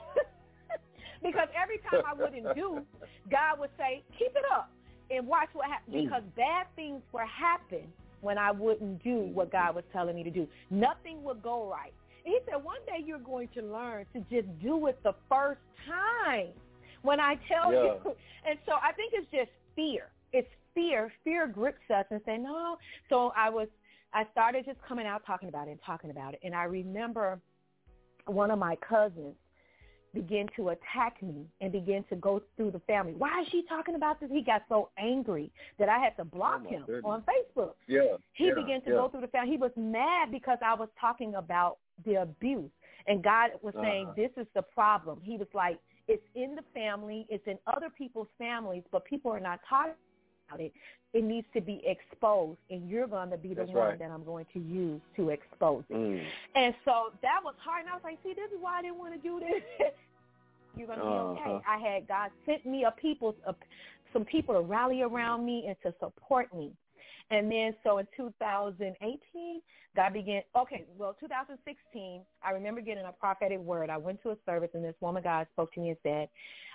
Speaker 5: Because every time I wouldn't do, God would say, keep it up and watch what happens.
Speaker 3: Mm.
Speaker 5: Because bad things would happen when I wouldn't do what God was telling me to do. Nothing would go right. And he said, one day you're going to learn to just do it the first time when I tell
Speaker 3: Yeah.
Speaker 5: you. And so I think it's just fear. It's fear. Fear grips us and say, no. So I was, I started just coming out talking about it and talking about it. And I remember one of my cousins began to attack me and began to go through the family. Why is she talking about this? He got so angry that I had to block
Speaker 3: Oh, my
Speaker 5: him
Speaker 3: goodness.
Speaker 5: on Facebook.
Speaker 3: Yeah.
Speaker 5: He
Speaker 3: yeah,
Speaker 5: began to
Speaker 3: yeah.
Speaker 5: go through the family. He was mad because I was talking about the abuse. And God was saying,
Speaker 3: Uh-huh.
Speaker 5: this is the problem. He was like, it's in the family. It's in other people's families, but people are not talking about it. It needs to be exposed, and you're going to be the
Speaker 3: That's
Speaker 5: one
Speaker 3: right.
Speaker 5: that I'm going to use to expose it.
Speaker 3: Mm.
Speaker 5: And so that was hard. And I was like, see, this is why I didn't want to do this. You're going to be okay.
Speaker 3: Uh-huh.
Speaker 5: I had God sent me a people, a, some people to rally around me and to support me. And then so in two thousand eighteen, God began, okay, well, two thousand sixteen, I remember getting a prophetic word. I went to a service, and this woman God spoke to me and said,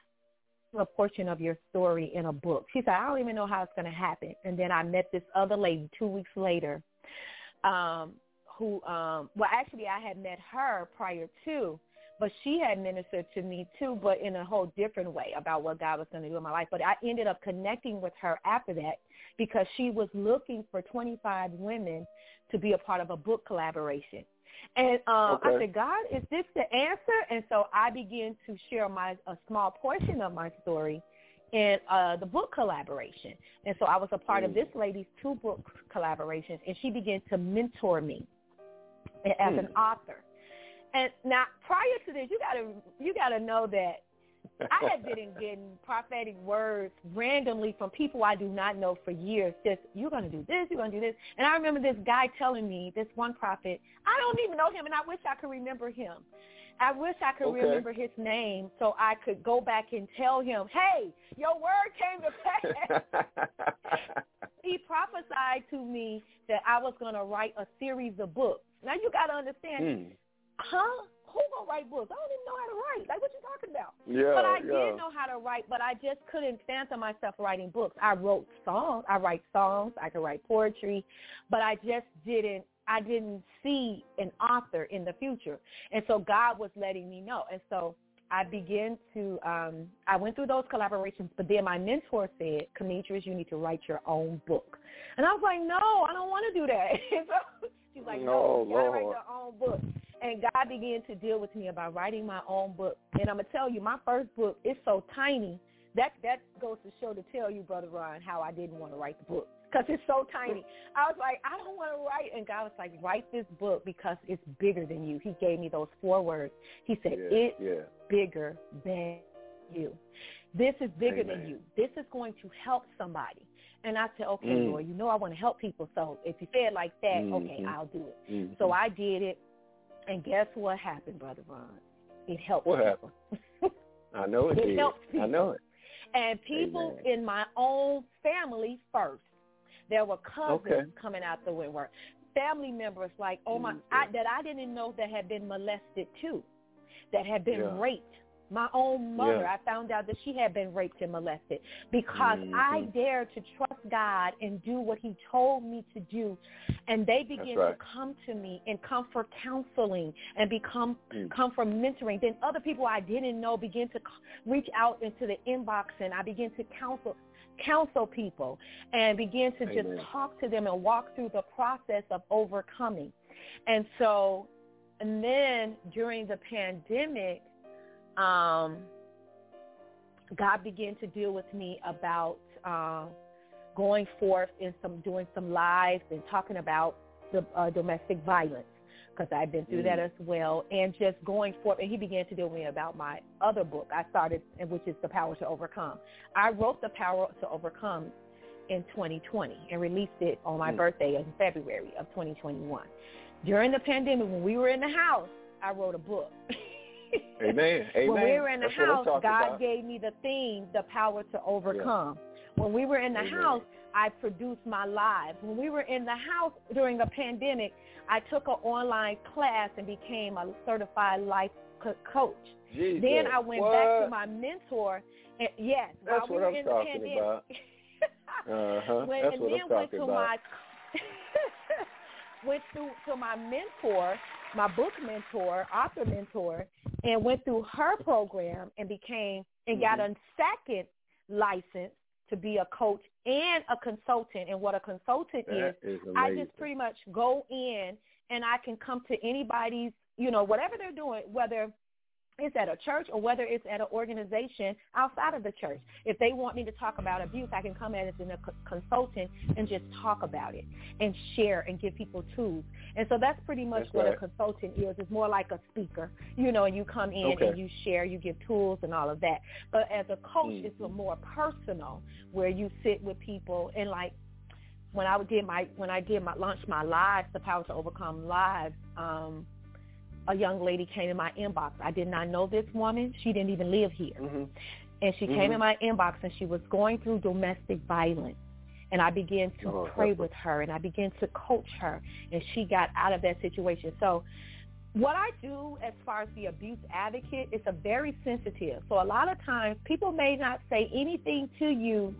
Speaker 5: a portion of your story in a book. She said, I don't even know how it's going to happen. And then I met this other lady two weeks later um, who, um, well, actually I had met her prior to, but she had ministered to me too, but in a whole different way about what God was going to do in my life. But I ended up connecting with her after that because she was looking for twenty-five women to be a part of a book collaboration. And um,
Speaker 3: Okay.
Speaker 5: I said, God, is this the answer? And so I began to share my a small portion of my story in uh, the book collaboration. And so I was a part
Speaker 3: Mm.
Speaker 5: of this lady's two book collaborations, and she began to mentor me as
Speaker 3: Mm.
Speaker 5: an author. And now, prior to this, you gotta you gotta know that I had been getting prophetic words randomly from people I do not know for years. Just, you're going to do this, you're going to do this. And I remember this guy telling me, this one prophet, I don't even know him, and I wish I could remember him. I wish I could
Speaker 3: Okay.
Speaker 5: remember his name so I could go back and tell him, hey, your word came to pass. He prophesied to me that I was going to write a series of books. Now, you got to understand,
Speaker 3: Mm.
Speaker 5: huh? Who gonna write books? I don't even know how to write. Like, what you talking about?
Speaker 3: Yeah,
Speaker 5: But I
Speaker 3: yeah.
Speaker 5: did know how to write, but I just couldn't fathom myself writing books. I wrote songs. I write songs. I could write poetry, but I just didn't, I didn't see an author in the future. And so God was letting me know. And so I began to, um, I went through those collaborations, but then my mentor said, Demetrius, you need to write your own book. And I was like, no, I don't want to do that. And so she's like, no,
Speaker 3: No,
Speaker 5: you got to write
Speaker 3: Lord.
Speaker 5: your own book. And God began to deal with me about writing my own book. And I'm going to tell you, my first book is so tiny that that goes to show to tell you, Brother Ron, how I didn't want to write the book because it's so tiny. I was like, I don't want to write. And God was like, write this book because it's bigger than you. He gave me those four words. He said,
Speaker 3: yeah,
Speaker 5: it's
Speaker 3: yeah.
Speaker 5: bigger than you. This is bigger
Speaker 3: Amen.
Speaker 5: than you. This is going to help somebody. And I said, okay,
Speaker 3: Mm.
Speaker 5: Lord, you know I want to help people. So if you say it like that,
Speaker 3: Mm-hmm.
Speaker 5: okay, I'll do it.
Speaker 3: Mm-hmm.
Speaker 5: So I did it. And guess what happened, Brother Ron? It helped.
Speaker 3: What
Speaker 5: people.
Speaker 3: happened? I know it,
Speaker 5: It
Speaker 3: did.
Speaker 5: helped people.
Speaker 3: I know it.
Speaker 5: And people
Speaker 3: Amen.
Speaker 5: in my own family first. There were cousins
Speaker 3: Okay.
Speaker 5: coming out the woodwork. Family members like, oh my, I, that I didn't know that had been molested too, that had been
Speaker 3: Yeah.
Speaker 5: raped. My own mother,
Speaker 3: Yeah.
Speaker 5: I found out that she had been raped and molested because
Speaker 3: Mhm.
Speaker 5: I dared to trust God and do what he told me to do. And they began
Speaker 3: right.
Speaker 5: to come to me and come for counseling and become
Speaker 3: Mm.
Speaker 5: come for mentoring. Then other people I didn't know began to reach out into the inbox, and I began to counsel counsel people and begin to
Speaker 3: Amen.
Speaker 5: just talk to them and walk through the process of overcoming. And so, and then during the pandemic, um, God began to deal with me about uh, going forth in some, doing some lives and talking about the uh, domestic violence, because I've been through
Speaker 3: Mm.
Speaker 5: that as well, and just going forth. And he began to deal with me about my other book I started, which is The Power to Overcome. I wrote The Power to Overcome in twenty twenty and released it on my
Speaker 3: Mm.
Speaker 5: birthday in February of twenty twenty-one. During the pandemic, when we were in the house, I wrote a book.
Speaker 3: Amen. Amen.
Speaker 5: When we were in the
Speaker 3: That's what I'm
Speaker 5: house,
Speaker 3: talking
Speaker 5: God
Speaker 3: about.
Speaker 5: gave me the theme, The Power to Overcome. When we were in the
Speaker 3: Amen.
Speaker 5: house, I produced my lives. When we were in the house during the pandemic, I took an online class and became a certified life co- coach.
Speaker 3: Jesus.
Speaker 5: Then I went
Speaker 3: what?
Speaker 5: back to my mentor. And yes,
Speaker 3: That's
Speaker 5: while we
Speaker 3: what
Speaker 5: were
Speaker 3: I'm
Speaker 5: in
Speaker 3: talking
Speaker 5: the pandemic.
Speaker 3: about. Uh-huh.
Speaker 5: When,
Speaker 3: That's
Speaker 5: and
Speaker 3: what
Speaker 5: then
Speaker 3: I'm
Speaker 5: went
Speaker 3: talking
Speaker 5: to
Speaker 3: about.
Speaker 5: my went through to my mentor, my book mentor, author mentor, and went through her program and became and got
Speaker 3: Mhm.
Speaker 5: a second license to be a coach and a consultant. And what a consultant
Speaker 3: That
Speaker 5: is,
Speaker 3: is amazing.
Speaker 5: I just pretty much go in and I can come to anybody's, you know, whatever they're doing, whether it's at a church or whether it's at an organization outside of the church. If they want me to talk about abuse, I can come in as a consultant and just talk about it and share and give people tools. And so that's pretty much
Speaker 3: That's
Speaker 5: what
Speaker 3: right.
Speaker 5: a consultant is. It's more like a speaker, you know, and you come in
Speaker 3: Okay.
Speaker 5: and you share, you give tools and all of that. But as a coach,
Speaker 3: Mhm.
Speaker 5: it's a more personal, where you sit with people and like when I did my when I did my launch my live, The Power to Overcome Live, um, a young lady came in my inbox. I did not know this woman. She didn't even live here.
Speaker 3: Mhm.
Speaker 5: And she
Speaker 3: Mhm.
Speaker 5: came in my inbox, and she was going through domestic violence. And I began to
Speaker 3: Oh,
Speaker 5: pray
Speaker 3: help her.
Speaker 5: with her, and I began to coach her, and she got out of that situation. So what I do as far as the abuse advocate is a very sensitive. So a lot of times people may not say anything to you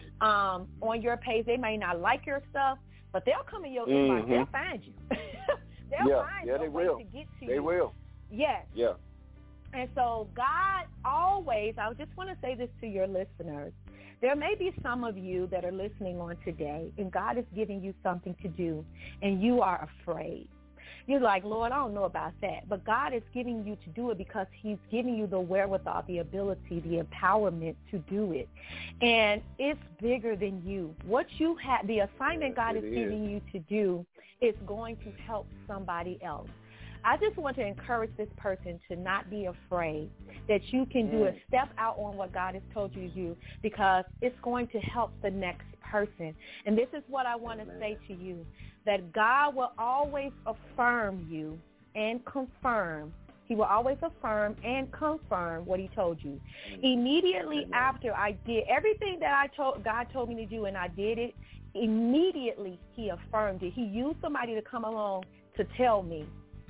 Speaker 5: um, on your page. They may not like your stuff, but they'll come in your inbox.
Speaker 3: Mhm.
Speaker 5: They'll find you. They'll
Speaker 3: Yeah,
Speaker 5: find
Speaker 3: yeah,
Speaker 5: a
Speaker 3: they
Speaker 5: way
Speaker 3: will.
Speaker 5: to get to
Speaker 3: They
Speaker 5: you.
Speaker 3: will.
Speaker 5: Yes.
Speaker 3: Yeah.
Speaker 5: And so God always, I just want to say this to your listeners. There may be some of you that are listening on today, and God is giving you something to do, and you are afraid. You're like, Lord, I don't know about that. But God is giving you to do it because he's giving you the wherewithal, the ability, the empowerment to do it. And it's bigger than you. What you have, the assignment
Speaker 3: Yes,
Speaker 5: God is
Speaker 3: it is.
Speaker 5: giving you to do is going to help somebody else. I just want to encourage this person to not be afraid that you can do it.
Speaker 3: Mm.
Speaker 5: Step out on what God has told you to do, because it's going to help the next person. And this is what I want to
Speaker 3: Amen.
Speaker 5: say to you, that God will always affirm you and confirm. He will always affirm and confirm what he told you.
Speaker 3: Mm.
Speaker 5: Immediately
Speaker 3: Amen.
Speaker 5: after I did everything that I told God told me to do, and I did it, immediately he affirmed it. He used somebody to come along to tell me,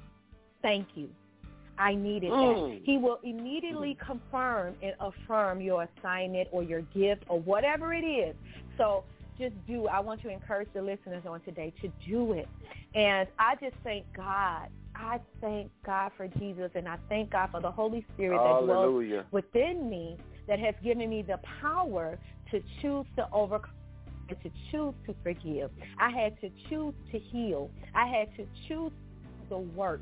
Speaker 5: thank you. I needed
Speaker 3: Mm.
Speaker 5: that. He will immediately confirm and affirm your assignment or your gift or whatever it is. So just do. I want to encourage the listeners on today to do it. And I just thank God. I thank God for Jesus, and I thank God for the Holy Spirit that dwells
Speaker 3: Hallelujah.
Speaker 5: within me, that has given me the power to choose to overcome and to choose to forgive. I had to choose to heal. I had to choose the work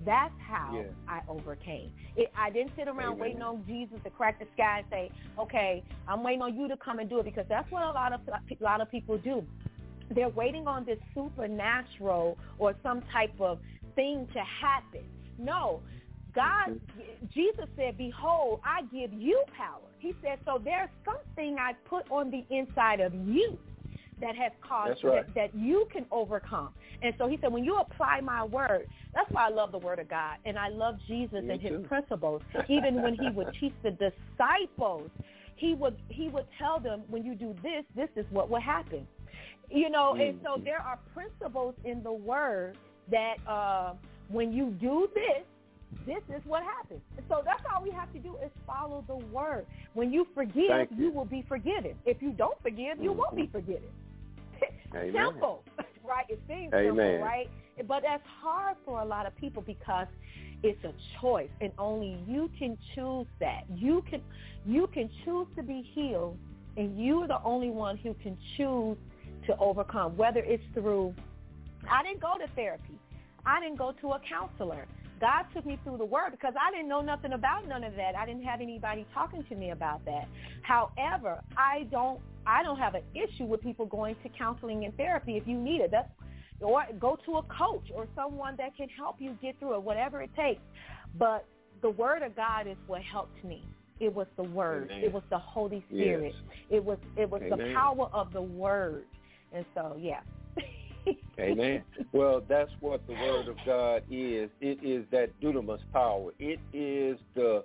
Speaker 5: That's how
Speaker 3: yeah.
Speaker 5: I overcame. It, I didn't sit around
Speaker 3: Amen.
Speaker 5: waiting on Jesus to crack the sky and say, okay, I'm waiting on you to come and do it, because that's what a lot of a lot of people do. They're waiting on this supernatural or some type of thing to happen. No, God, Jesus said, behold, I give you power. He said, so there's something I put on the inside of you that has caused
Speaker 3: right.
Speaker 5: that, that you can overcome. And so he said, when you apply my word, that's why I love the word of God. And I love Jesus
Speaker 3: Me
Speaker 5: and his
Speaker 3: too.
Speaker 5: principles. Even when he would teach the disciples, he would he would tell them, when you do this, this is what will happen. You know, mm-hmm. and so there are principles in the word that uh, when you do this, this is what happens. And so that's all we have to do is follow the word. When you forgive, you. you will be forgiven. If you don't forgive, you mm-hmm. won't be forgiven. Simple, right? It seems
Speaker 3: Amen.
Speaker 5: simple, right? But that's hard for a lot of people because it's a choice, and only you can choose that. You can, you can choose to be healed, and you're the only one who can choose to overcome, whether it's through, I didn't go to therapy. I didn't go to a counselor. God took me through the word because I didn't know nothing about none of that. I didn't have anybody talking to me about that. However, I don't I don't have an issue with people going to counseling and therapy if you need it. That's, or go to a coach or someone that can help you get through it, whatever it takes. But the word of God is what helped me. It was the word.
Speaker 3: Amen.
Speaker 5: It was the Holy Spirit.
Speaker 3: Yes.
Speaker 5: It was it was
Speaker 3: Amen.
Speaker 5: the power of the word. And so, yeah.
Speaker 3: Amen. Well, that's what the word of God is. It is that dunamis power. It is the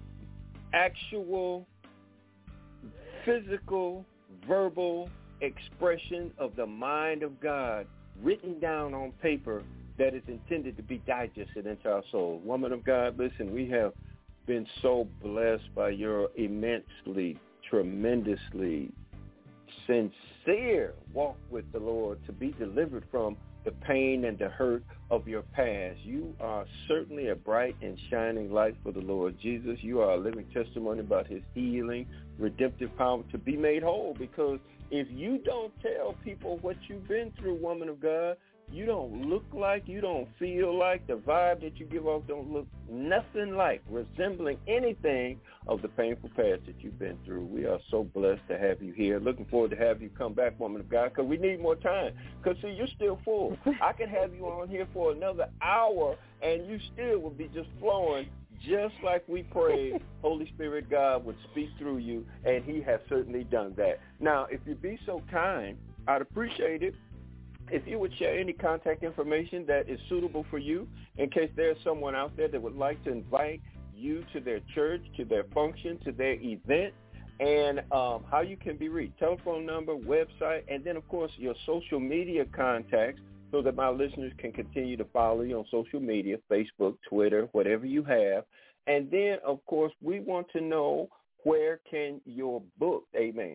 Speaker 3: actual physical, verbal expression of the mind of God written down on paper that is intended to be digested into our soul. Woman of God, listen, we have been so blessed by your immensely, tremendously sincere walk with the Lord to be delivered from the pain and the hurt of your past. You are certainly a bright and shining light for the Lord Jesus. You are a living testimony about his healing, redemptive power to be made whole, because if you don't tell people what you've been through, woman of God, you don't look like, you don't feel like, the vibe that you give off don't look nothing like, resembling anything of the painful past that you've been through. We are so blessed to have you here. Looking forward to have you come back, woman of God, because we need more time. Because, see, you're still full. I could have you on here for another hour, and you still would be just flowing just like we prayed. Holy Spirit God would speak through you, and he has certainly done that. Now, if you'd be so kind, I'd appreciate it if you would share any contact information that is suitable for you, in case there's someone out there that would like to invite you to their church, to their function, to their event, and um, how you can be reached. Telephone number, website, and then, of course, your social media contacts, so that my listeners can continue to follow you on social media, Facebook, Twitter, whatever you have. And then, of course, we want to know, where can your book, amen.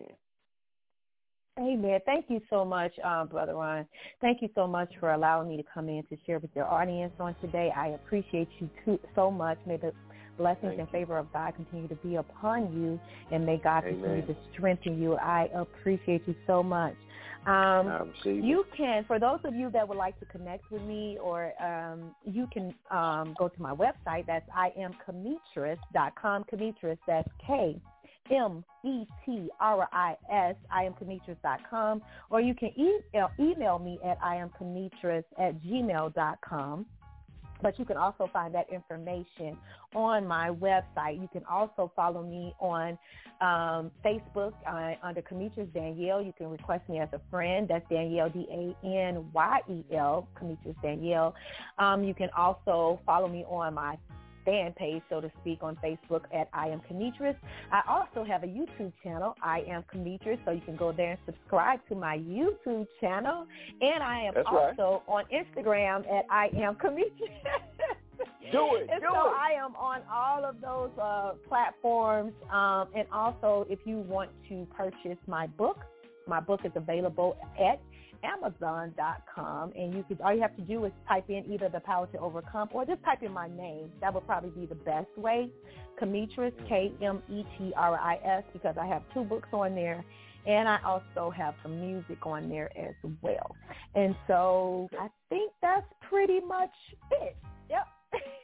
Speaker 5: Amen. Thank you so much, um, Brother Ron. Thank you so much for allowing me to come in to share with your audience on today. I appreciate you too, so much. May the blessings
Speaker 3: Thank
Speaker 5: and
Speaker 3: you.
Speaker 5: favor of God continue to be upon you, and may God
Speaker 3: Amen.
Speaker 5: continue to strengthen you. I appreciate you so much. Um, you can, for those of you that would like to connect with me, or um, you can um, go to my website. That's I am Kmetris dot com. Kmetris, that's K M E T R I S, I am Kmetris dot com. Or you can email, email me at I am Kmetris at gmail dot com. But you can also find that information on my website. You can also follow me on um, Facebook uh, under Kmetris Danyel. You can request me as a friend. That's Danyel, D A N Y E L, Kmetris Danyel. Um, you can also follow me on my fan page, so to speak, on Facebook at I am Kmetris. I also have a YouTube channel, I am Kmetris, so you can go there and subscribe to my YouTube channel. And I am
Speaker 3: That's
Speaker 5: also right. on Instagram at I am Kmetris.
Speaker 3: Do it.
Speaker 5: And
Speaker 3: do
Speaker 5: so
Speaker 3: it.
Speaker 5: I am on all of those uh, platforms. Um, and also, if you want to purchase my book, my book is available at Amazon dot com, and you could all you have to do is type in either The Power to Overcome, or just type in my name. That would probably be the best way. Kmetris, K M E T R I S, because I have two books on there, and I also have some music on there as well. And so I think that's pretty much it. Yep.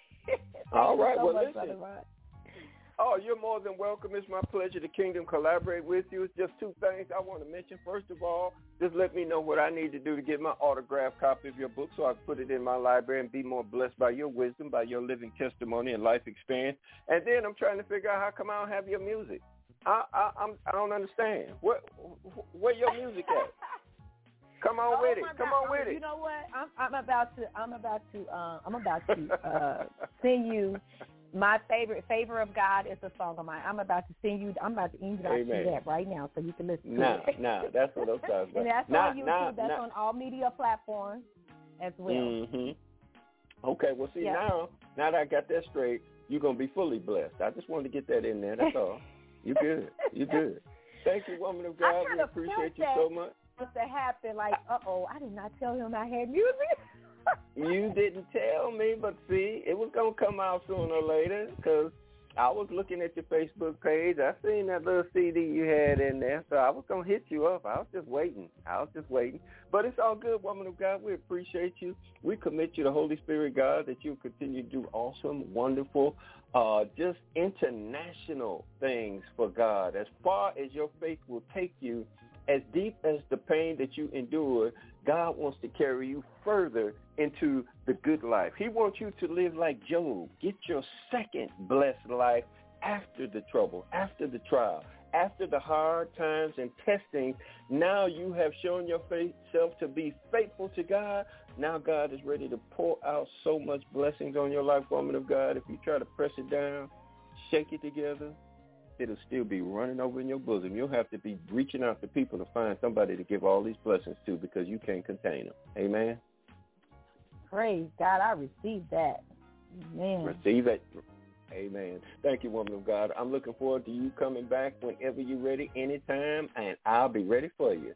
Speaker 3: All right,
Speaker 5: so
Speaker 3: well,
Speaker 5: much,
Speaker 3: listen.
Speaker 5: Brother Rod.
Speaker 3: Oh, you're more than welcome. It's my pleasure to Kingdom collaborate with you. It's just two things I want to mention. First of all, just let me know what I need to do to get my autographed copy of your book so I can put it in my library and be more blessed by your wisdom, by your living testimony and life experience. And then I'm trying to figure out how come I don't have your music. I I I'm, I don't understand. Where where your music at? Come on
Speaker 5: oh
Speaker 3: with it.
Speaker 5: God.
Speaker 3: Come on with
Speaker 5: you
Speaker 3: it.
Speaker 5: You know what? I'm I'm about to I'm about to uh, I'm about to uh, send you my favorite favor of God is a song of mine. I'm about to send you. I'm about to email you that right now so you can listen to
Speaker 3: nah,
Speaker 5: it.
Speaker 3: Nah, that's what I'm talking about.
Speaker 5: And that's
Speaker 3: nah,
Speaker 5: on YouTube.
Speaker 3: Nah,
Speaker 5: that's
Speaker 3: nah.
Speaker 5: on all media platforms as well.
Speaker 3: Mm-hmm. Okay. Well, see
Speaker 5: yep.
Speaker 3: now, now that I got that straight, you're gonna be fully blessed. I just wanted to get that in there. That's all. You good. You good. Thank you, woman of God. We appreciate you so much.
Speaker 5: Must have happened. Like, uh oh, I did not tell him I had music.
Speaker 3: You didn't tell me, but see, it was gonna come out sooner or later because I was looking at your Facebook page. I seen that little C D you had in there, so I was gonna hit you up. I was just waiting. I was just waiting. But it's all good, woman of God. We appreciate you. We commit you to Holy Spirit, God, that you'll continue to do awesome, wonderful, uh, just international things for God. As far as your faith will take you, as deep as the pain that you endure, God wants to carry you further into the good life. He wants you to live like Job. Get your second blessed life after the trouble, after the trial, after the hard times and testing. Now you have shown yourself to be faithful to God. Now God is ready to pour out so much blessings on your life, woman of God. If you try to press it down, shake it together, it'll still be running over in your bosom. You'll have to be reaching out to people to find somebody to give all these blessings to because you can't contain them. Amen?
Speaker 5: Praise God. I received that. Amen.
Speaker 3: Receive it. Amen. Thank you, woman of God. I'm looking forward to you coming back whenever you're ready, anytime, and I'll be ready for you.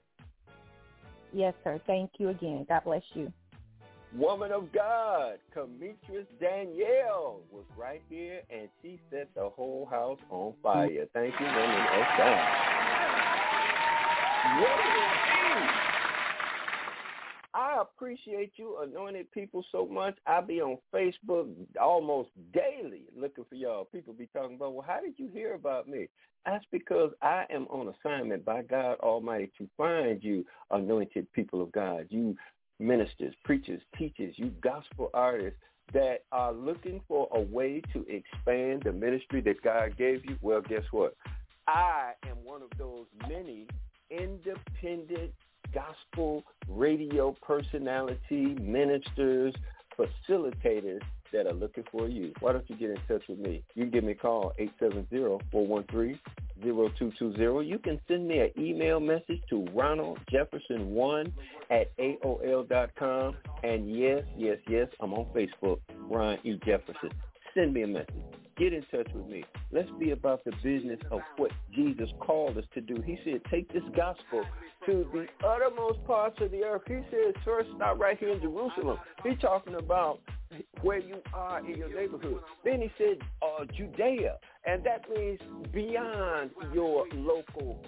Speaker 5: Yes, sir. Thank you again. God bless you.
Speaker 3: Woman of God, Demetrius Danielle was right here, and she set the whole house on fire. Thank you, woman of God. What is I appreciate you, anointed people, so much. I be on Facebook almost daily looking for y'all. People be talking about, well, how did you hear about me? That's because I am on assignment by God Almighty to find you, anointed people of God, you ministers, preachers, teachers, you gospel artists that are looking for a way to expand the ministry that God gave you. Well, guess what? I am one of those many independent gospel radio personality, ministers, facilitators that are looking for you. Why don't you get in touch with me? You can give me a call, eight seven zero, four one three, zero two two zero. You can send me an email message to Ronald Jefferson one at A O L dot com. And yes, yes, yes, I'm on Facebook, Ron E. Jefferson. Send me a message. Get in touch with me. Let's be about the business of what Jesus called us to do. He said, take this gospel to the uttermost parts of the earth. He said, first start right here in Jerusalem. He's talking about where you are in your neighborhood. Then he said, uh, Judea, and that means beyond your local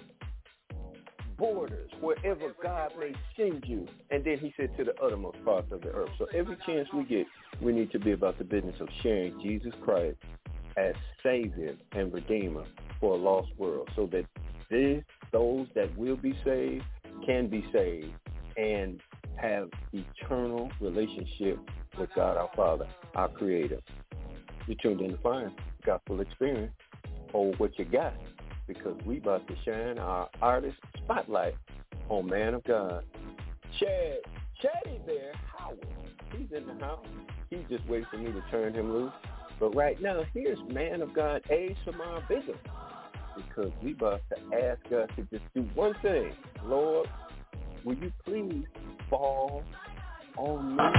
Speaker 3: borders, wherever God may send you. And then he said to the uttermost parts of the earth. So every chance we get, we need to be about the business of sharing Jesus Christ as Savior and Redeemer for a lost world, so that this, those that will be saved can be saved and have eternal relationship with God our Father, our Creator. You tuned in to find Gospel Experience. Hold what you got, because we about to shine our artist spotlight on Man of God. Chad, Chatty Bear Howard, he's in the house. He's just waiting for me to turn him loose. But right now, here's Man of God, A. Shamar Bigger, because we about to ask God to just do one thing. Lord, will you please fall on me?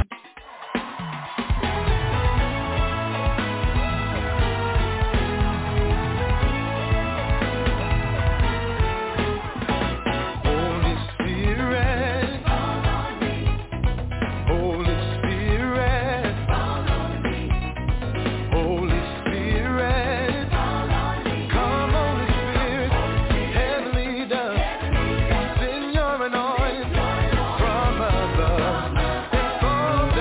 Speaker 2: From above, it's all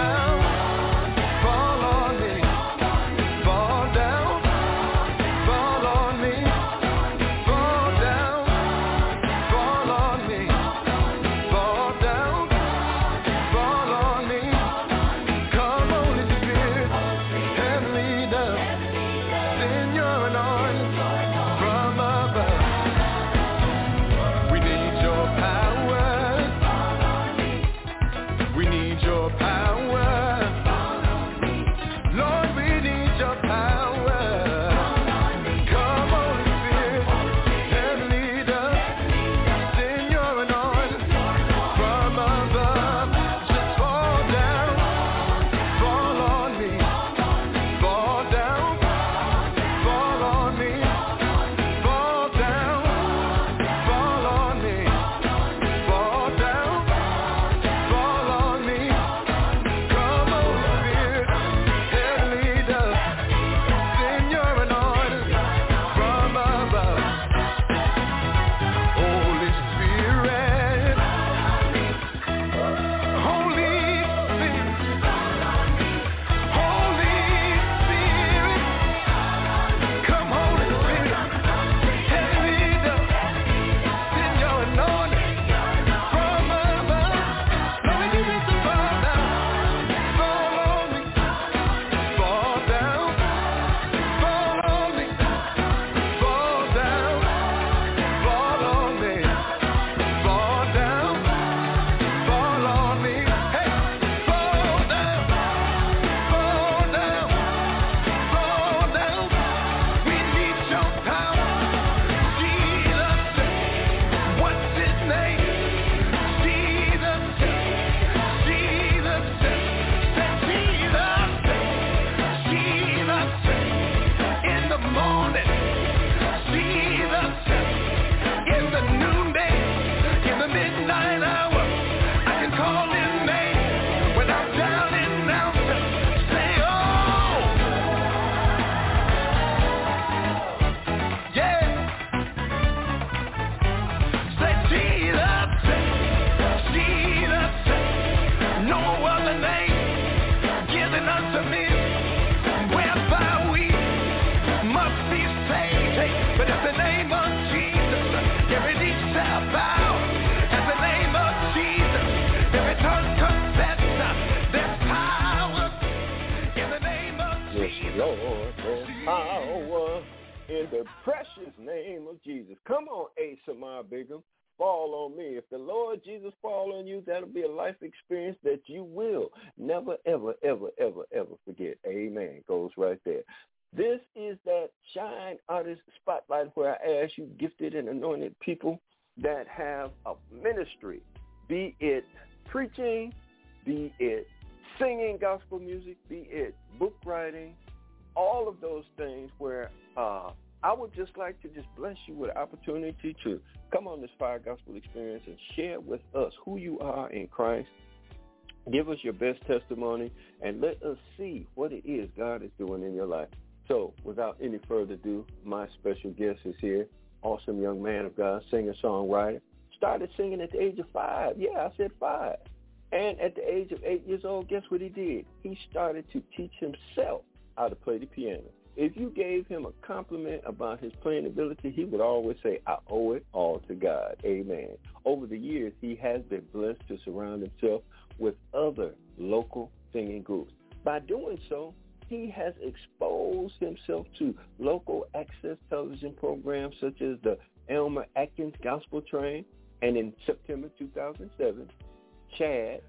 Speaker 3: power in the precious name of Jesus. Come on, A. Samar Bigum. Fall on me. If the Lord Jesus fall on you, that'll be a life experience that you will never, ever, ever, ever, ever forget. Amen. Goes right there. This is that Shine Artist Spotlight where I ask you gifted and anointed people that have a ministry, be it preaching, be it singing gospel music, be it book writing, all of those things where uh, I would just like to just bless you with the opportunity to come on this Fire Gospel Experience and share with us who you are in Christ. Give us your best testimony and let us see what it is God is doing in your life. So without any further ado, my special guest is here, awesome young man of God, singer-songwriter. Started singing at the age of five. Yeah, I said five. And at the age of eight years old, guess what he did? He started to teach himself how to play the piano. If you gave him a compliment about his playing ability, he would always say, I owe it all to God. Amen. Over the years, he has been blessed to surround himself with other local singing groups. By doing so, he has exposed himself to local access television programs such as the Elmer Atkins Gospel Train. And in September two thousand seven, Chad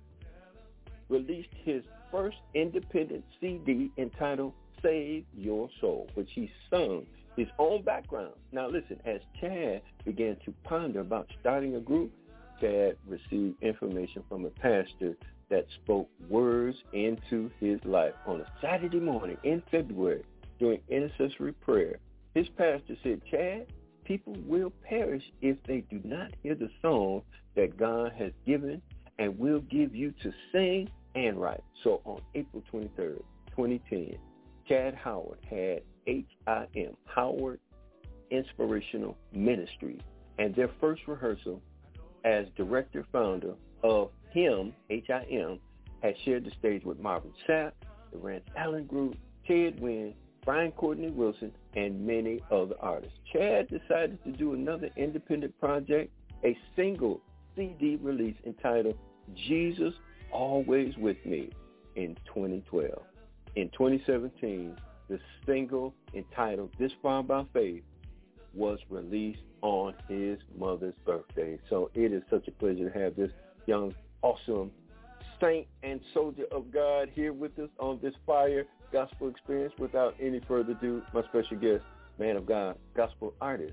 Speaker 3: released his first independent C D entitled Save Your Soul, which he sung his own background. Now listen, as Chad began to ponder about starting a group, Chad received information from a pastor that spoke words into his life on a Saturday morning in February during intercessory prayer. His pastor said, Chad, people will perish if they do not hear the song that God has given and will give you to sing and write. So on April twenty-third, twenty ten, Chad Howard had H I M, Howard Inspirational Ministry, and their first rehearsal as director-founder of Him, H I M, had shared the stage with Marvin Sapp, the Rance Allen Group, Ted Wynn, Brian Courtney Wilson, and many other artists. Chad decided to do another independent project, a single C D release entitled Jesus Always With Me in twenty twelve. In twenty seventeen, the single entitled This Far by Faith was released on his mother's birthday. So it is such a pleasure to have this young, awesome saint and soldier of God here with us on this Fire Gospel Experience. Without any further ado, my special guest, man of God, gospel artist,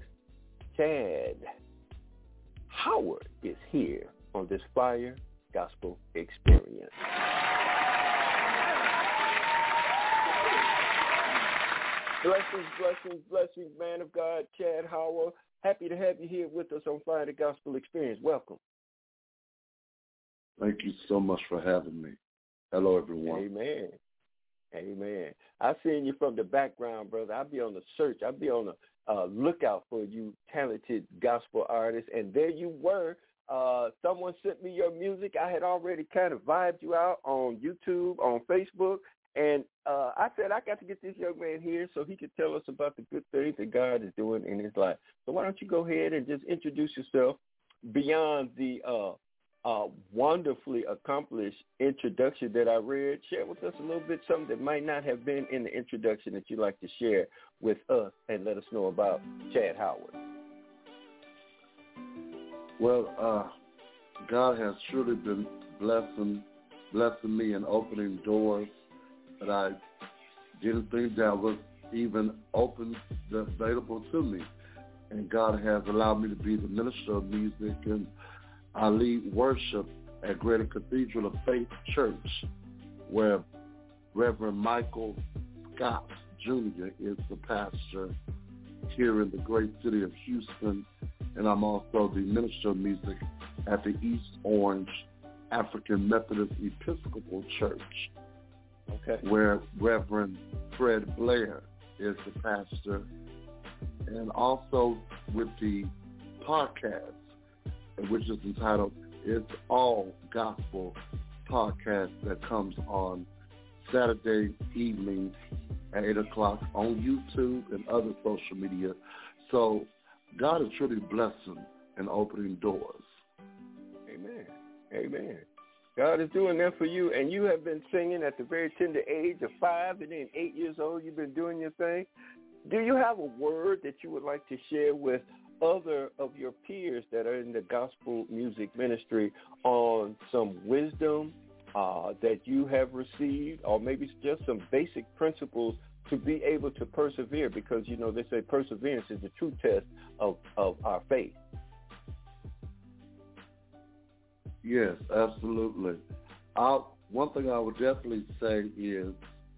Speaker 3: Chad Howard is here on this Fire Gospel Experience. Blessings, blessings, blessings, man of God, Chad Howard. Happy to have you here with us on Fire the Gospel Experience. Welcome.
Speaker 7: Thank you so much for having me. Hello, everyone.
Speaker 3: Amen. Amen. I've seen you from the background, brother. I'll be on the search. I'll be on the uh, lookout for you talented gospel artists. And there you were. Uh, someone sent me your music. I had already kind of vibed you out on YouTube, on Facebook. And uh, I said, I got to get this young man here so he could tell us about the good things that God is doing in his life. So why don't you go ahead and just introduce yourself beyond the uh, uh, wonderfully accomplished introduction that I read. Share with us a little bit something that might not have been in the introduction that you'd like to share with us and let us know about Chad Howard.
Speaker 7: Well, uh, God has truly been blessing, blessing me and opening doors that I didn't think that was even open, available to me. And God has allowed me to be the minister of music, and I lead worship at Greater Cathedral of Faith Church, where Reverend Michael Scott Junior is the pastor here in the great city of Houston. And I'm also the minister of music at the East Orange African Methodist Episcopal Church, okay, where Reverend Fred Blair is the pastor, and also with the podcast, which is entitled It's All Gospel podcast that comes on Saturday evenings at eight o'clock on YouTube and other social media. So God is truly blessing and opening doors.
Speaker 3: Amen. Amen. God is doing that for you, and you have been singing at the very tender age of five, and then eight years old, you've been doing your thing. do you have a word that you would like to share with other of your peers that are in the gospel music ministry on some wisdom uh, that you have received, or maybe just some basic principles to be able to persevere? Because, you know, they say perseverance is the true test of, of our faith.
Speaker 7: Yes, absolutely. I'll, one thing I would definitely say is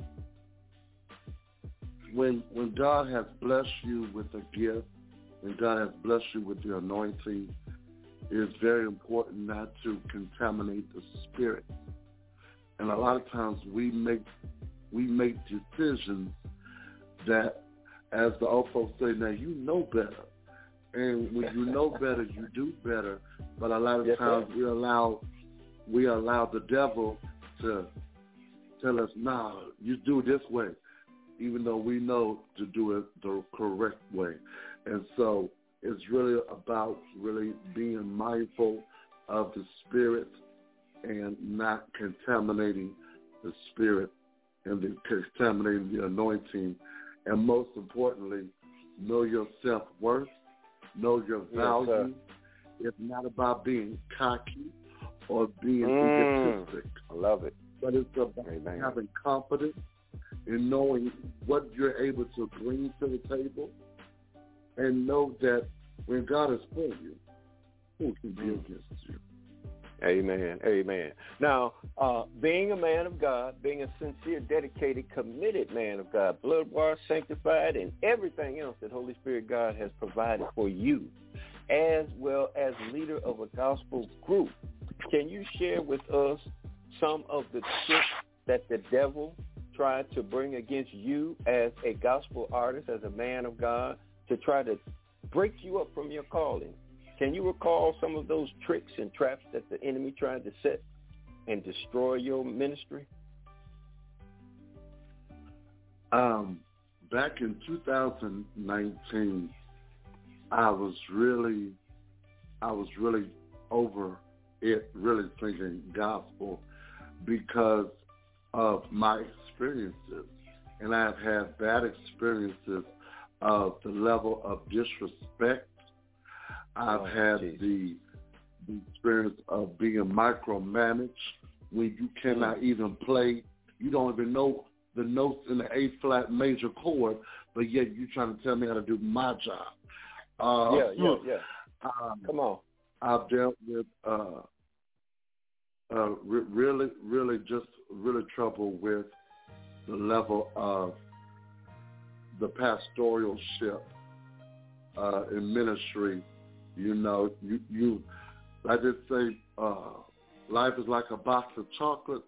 Speaker 7: when when God has blessed you with a gift, when God has blessed you with the anointing, it's very important not to contaminate the spirit. And a lot of times we make we make decisions that, as the old folks say, now you know better. And when you know better, you do better. But a lot of yes, times sir. we allow we allow the devil to tell us, nah, you do it this way, even though we know to do it the correct way. And so it's really about really being mindful of the spirit and not contaminating the spirit and the, contaminating the anointing. And most importantly, know your self-worth, know your value. Yes, it's not about being cocky or being mm, egotistic.
Speaker 3: I love it.
Speaker 7: But it's about Amen. having confidence in knowing what you're able to bring to the table, and know that when God is for you, who can be mm. against you?
Speaker 3: Amen. Amen. Now, uh, being a man of God, being a sincere, dedicated, committed man of God, blood-washed, sanctified, and everything else that Holy Spirit God has provided for you, as well as leader of a gospel group, can you share with us some of the tricks that the devil tried to bring against you as a gospel artist, as a man of God, to try to break you up from your calling? Can you recall some of those tricks and traps that the enemy tried to set and destroy your ministry?
Speaker 7: Um, back in two thousand nineteen, I was really, I was really over it, really thinking gospel because of my experiences. And I've had bad experiences of the level of disrespect. I've oh, had the, the experience of being micromanaged when you cannot mm. even play. You don't even know the notes in the A-flat major chord, but yet you're trying to tell me how to do my job. Uh,
Speaker 3: yeah, yeah, yeah.
Speaker 7: Um,
Speaker 3: Come on.
Speaker 7: I've dealt with uh, uh, re- really, really just really trouble with the level of the pastoralship uh, in ministry. You know, you, you I just say, uh, life is like a box of chocolates.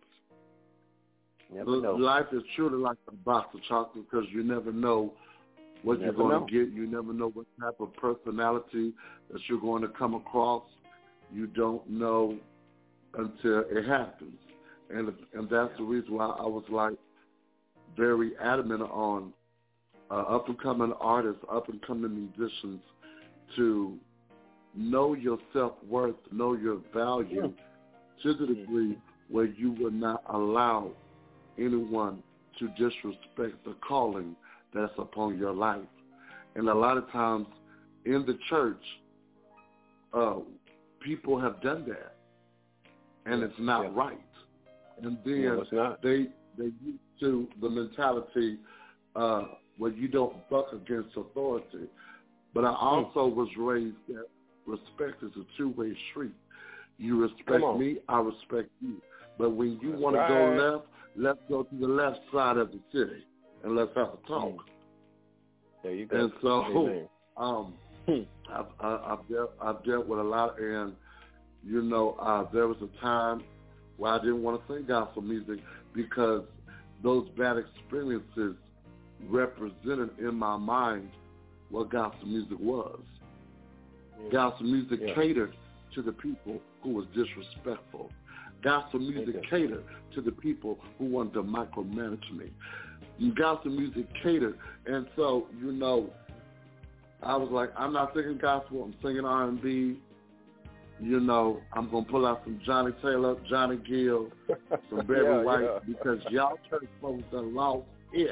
Speaker 3: Never know.
Speaker 7: Life is truly like a box of chocolates because you never know what
Speaker 3: you
Speaker 7: you're
Speaker 3: never
Speaker 7: going
Speaker 3: know.
Speaker 7: to get. You never know what type of personality that you're going to come across. You don't know until it happens. And and that's the reason why I was like very adamant on uh, up-and-coming artists, up-and-coming musicians to know your self-worth, know your value yeah. to the degree where you will not allow anyone to disrespect the calling that's upon your life. And a lot of times in the church, uh, people have done that, and it's not yeah. right. And then
Speaker 3: no, it's not.
Speaker 7: they they used to the mentality uh, where you don't buck against authority. But I also mm. was raised that respect is a two-way street. You respect me, I respect you. But when you want right. to go left, let's go to the left side of the city and let's have a talk.
Speaker 3: There you go.
Speaker 7: And so um, I've, I've, dealt, I've dealt with a lot, and, you know, uh, there was a time where I didn't want to sing gospel music because those bad experiences represented in my mind what gospel music was. Yeah. Gospel music yeah. catered to the people who was disrespectful. Gospel music okay. catered to the people who wanted to micromanage me. Gospel music catered. And so, you know, I was like, I'm not singing gospel, I'm singing R and B. You know, I'm going to pull out some Johnny Taylor, Johnny Gill, some Barry
Speaker 3: yeah,
Speaker 7: White,
Speaker 3: yeah.
Speaker 7: because y'all church folks done lost it.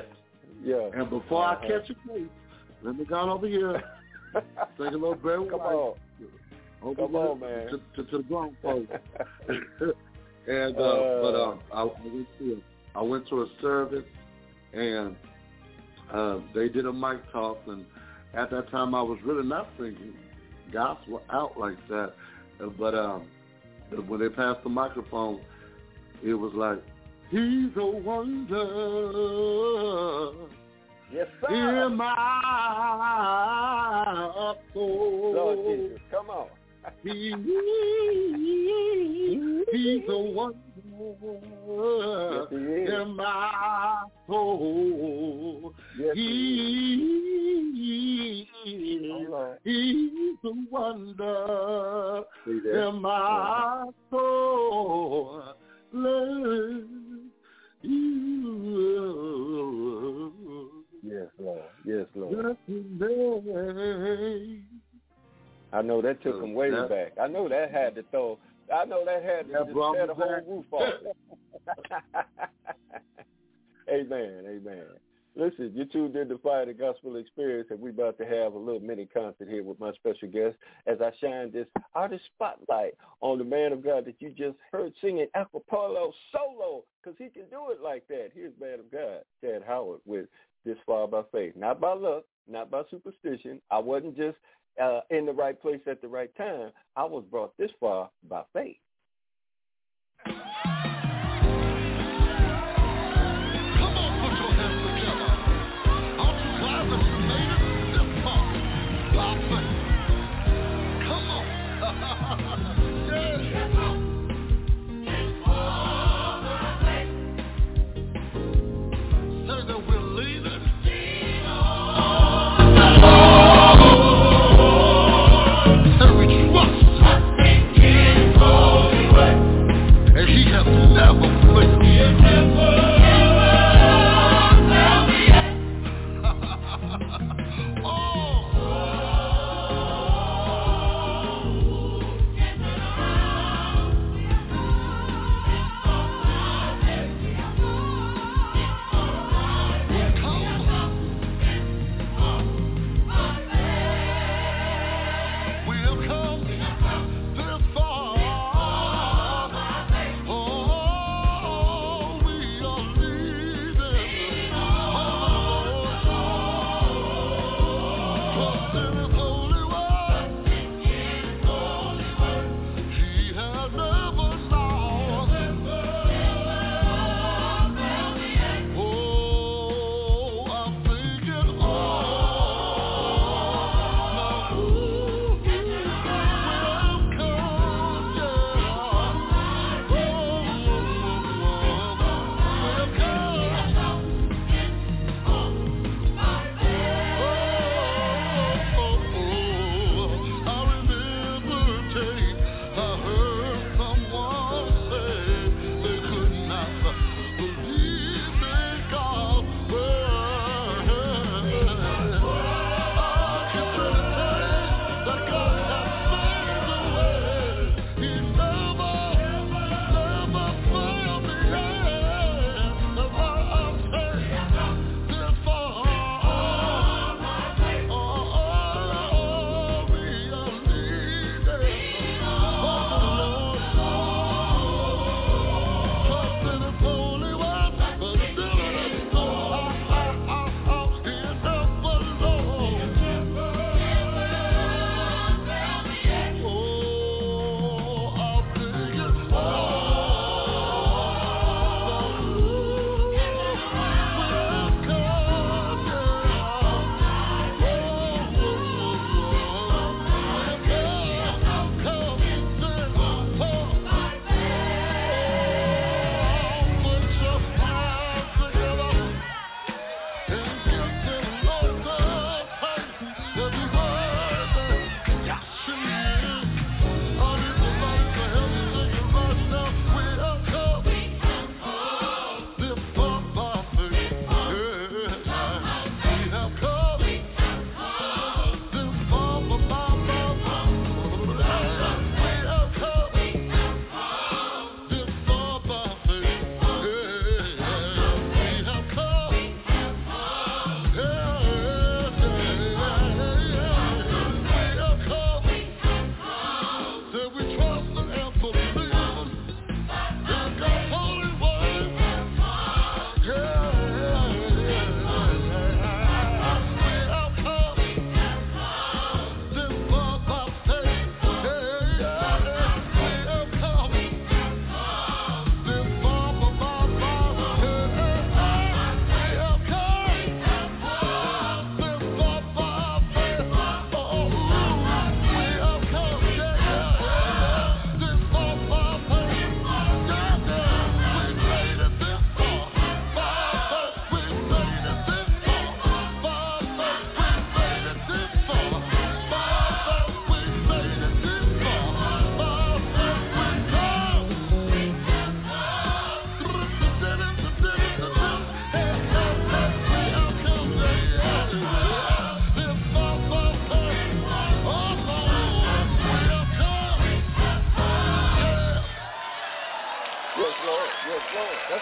Speaker 3: Yeah.
Speaker 7: And before
Speaker 3: uh-huh.
Speaker 7: I catch a case, let me go on over here. Take a little break.
Speaker 3: Come on.
Speaker 7: Over
Speaker 3: Come
Speaker 7: here,
Speaker 3: on, man.
Speaker 7: To, to, to the grown folks. and uh,
Speaker 3: uh,
Speaker 7: but um, I, I went to I went to a service, and uh, they did a mic toss, and at that time I was really not singing gospel out like that. But um, when they passed the microphone, it was like, he's a wonder.
Speaker 3: Yes, sir.
Speaker 7: In my soul.
Speaker 3: Lord Jesus, come on.
Speaker 7: He, he's a wonder.
Speaker 3: Yes, he is.
Speaker 7: In my soul.
Speaker 3: Yes,
Speaker 7: he,
Speaker 3: he is.
Speaker 7: He's a wonder. In my
Speaker 3: uh-huh.
Speaker 7: soul. Love you.
Speaker 3: Yes, Lord. Yes, Lord. I know that took him way
Speaker 7: that,
Speaker 3: back. I know that had to throw. I know that had to just tear the whole roof off. Amen. Amen. Listen, you tuned in to Fire the Gospel Experience, and we're about to have a little mini concert here with my special guest as I shine this artist spotlight on the man of God that you just heard singing acapella solo, because he can do it like that. Here's man of God, Chad Howard, with This Far by Faith. Not by luck, not by superstition. I wasn't just uh, in the right place at the right time. I was brought this far by faith.
Speaker 2: And we trust in His Lord.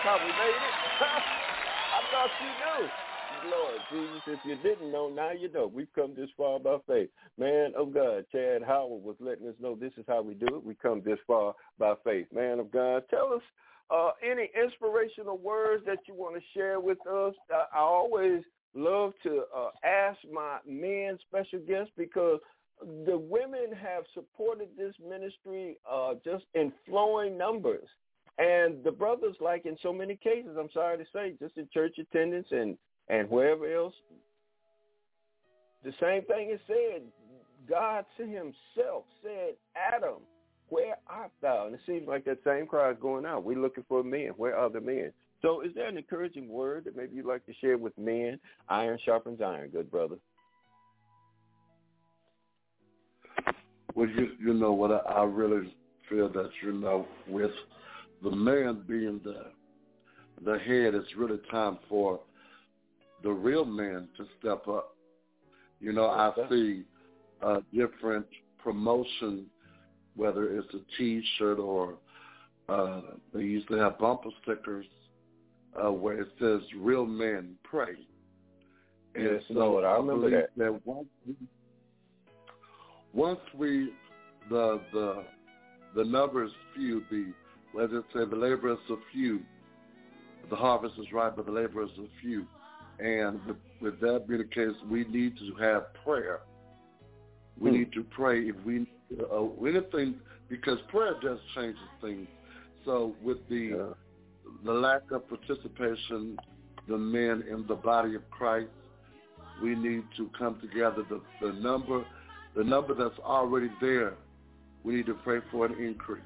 Speaker 3: how we made it. I thought you knew. Lord Jesus, if you didn't know, now you know. We've come this far by faith. Man of God, Chad Howard was letting us know this is how we do it. We come this far by faith. Man of God, tell us uh, any inspirational words that you want to share with us. I, I always love to uh, ask my men special guests because the women have supported this ministry uh, just in flowing numbers. And the brothers, like in so many cases, I'm sorry to say, just in church attendance and And wherever else, the same thing is said. God himself said, Adam, where art thou? And it seems like that same cry is going out. We're looking for men. Where are the men? So is there an encouraging word that maybe you'd like to share with men? Iron sharpens iron, good brother.
Speaker 7: Well, you, you know what, I, I really feel that, you know, with the man being the, the head, it's really time for the real men to step up. You know, I see uh, different promotion, whether it's a T-shirt or uh, they used to have bumper stickers uh, where it says "Real Men Pray." And
Speaker 3: yes,
Speaker 7: so
Speaker 3: Lord, I remember that.
Speaker 7: that once we, once we the the the numbers few, the let's just say the laborers are few, the harvest is ripe, but the laborers are few. And with, with that being the case, we need to have prayer. We hmm. need to pray if we uh, anything, because prayer just changes things. So with the yeah. the lack of participation, the men in the body of Christ, we need to come together. The, the number, the number that's already there, we need to pray for an increase.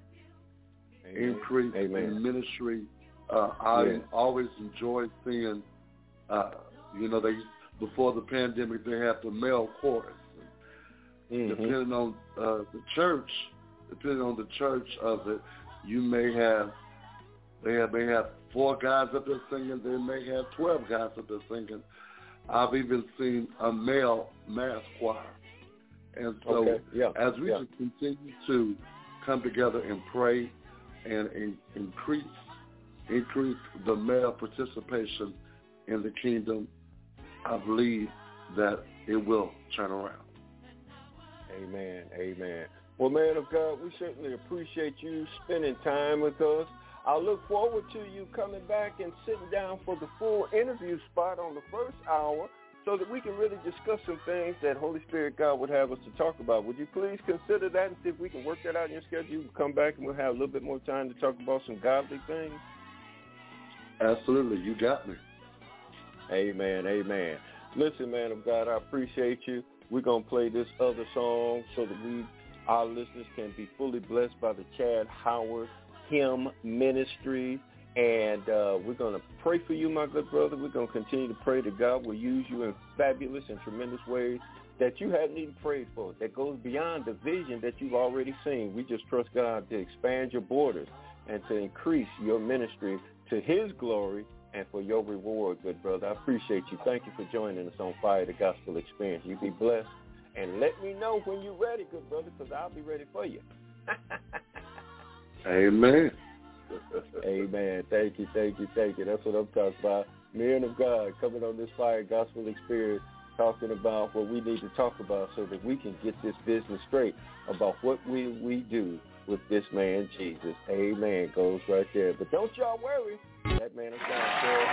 Speaker 7: Amen. Increase Amen. in ministry. Uh, I yeah. always enjoy seeing. Uh, you know, they before the pandemic they had the male chorus. Mm-hmm. Depending on uh, the church, depending on the church of it, you may have they have may have four guys up there singing. They may have twelve guys up there singing. I've even seen a male mass choir. And so,
Speaker 3: okay. yeah.
Speaker 7: as we
Speaker 3: yeah.
Speaker 7: just continue to come together and pray and in, increase increase the male participation in the kingdom, I believe that it will turn around.
Speaker 3: Amen. Amen. Well, man of God, we certainly appreciate you spending time with us. I look forward to you coming back and sitting down for the full interview spot on the first hour so that we can really discuss some things that Holy Spirit God would have us to talk about. Would you please consider that and see if we can work that out in your schedule? We'll come back and we'll have a little bit more time to talk about some godly things.
Speaker 7: Absolutely. You got me.
Speaker 3: Amen, amen. Listen, man of God, I appreciate you. We're going to play this other song so that we, our listeners can be fully blessed by the Chad Howard Hymn Ministry. And uh, we're going to pray for you, my good brother. We're going to continue to pray that God will use you in fabulous and tremendous ways that you haven't even prayed for, that goes beyond the vision that you've already seen. We just trust God to expand your borders and to increase your ministry to his glory and for your reward, good brother. I appreciate you. Thank you for joining us on Fire the Gospel Experience. You be blessed. And let me know when you're ready, good brother, because I'll be ready for you.
Speaker 7: Amen.
Speaker 3: Amen. Thank you, thank you, thank you. That's what I'm talking about. Men of God coming on this Fire Gospel Experience, talking about what we need to talk about so that we can get this business straight about what we, we do with this man, Jesus. Amen. Goes right there. But don't y'all worry. That man of God, Chad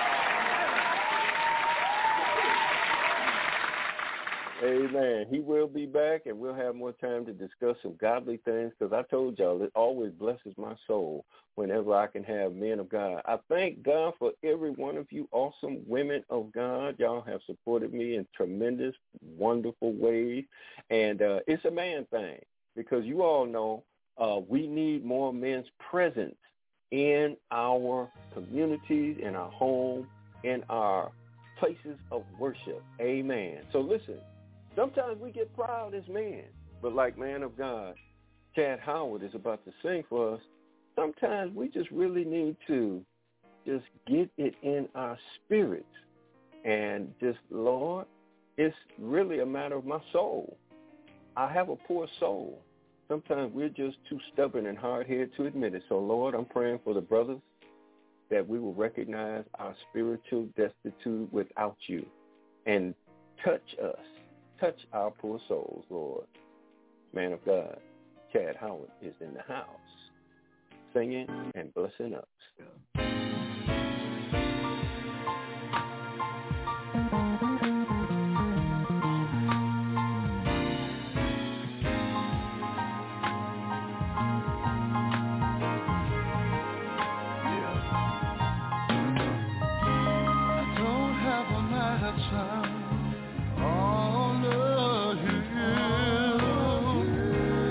Speaker 3: Howard. Amen. He will be back, and we'll have more time to discuss some godly things because I told y'all it always blesses my soul whenever I can have men of God. I thank God for every one of you awesome women of God. Y'all have supported me in tremendous, wonderful ways, and uh, it's a man thing because you all know uh, we need more men's presence in our communities, in our home, in our places of worship. Amen. So listen, sometimes we get proud as men, but like man of God, Chad Howard is about to sing for us. Sometimes we just really need to just get it in our spirits and just, Lord, it's really a matter of my soul. I have a poor soul. Sometimes we're just too stubborn and hard-headed to admit it. So, Lord, I'm praying for the brothers that we will recognize our spiritual destitute without you and touch us, touch our poor souls, Lord. Man of God, Chad Howard is in the house, singing and blessing us.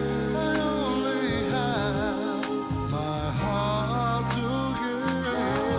Speaker 2: I only have my heart to give.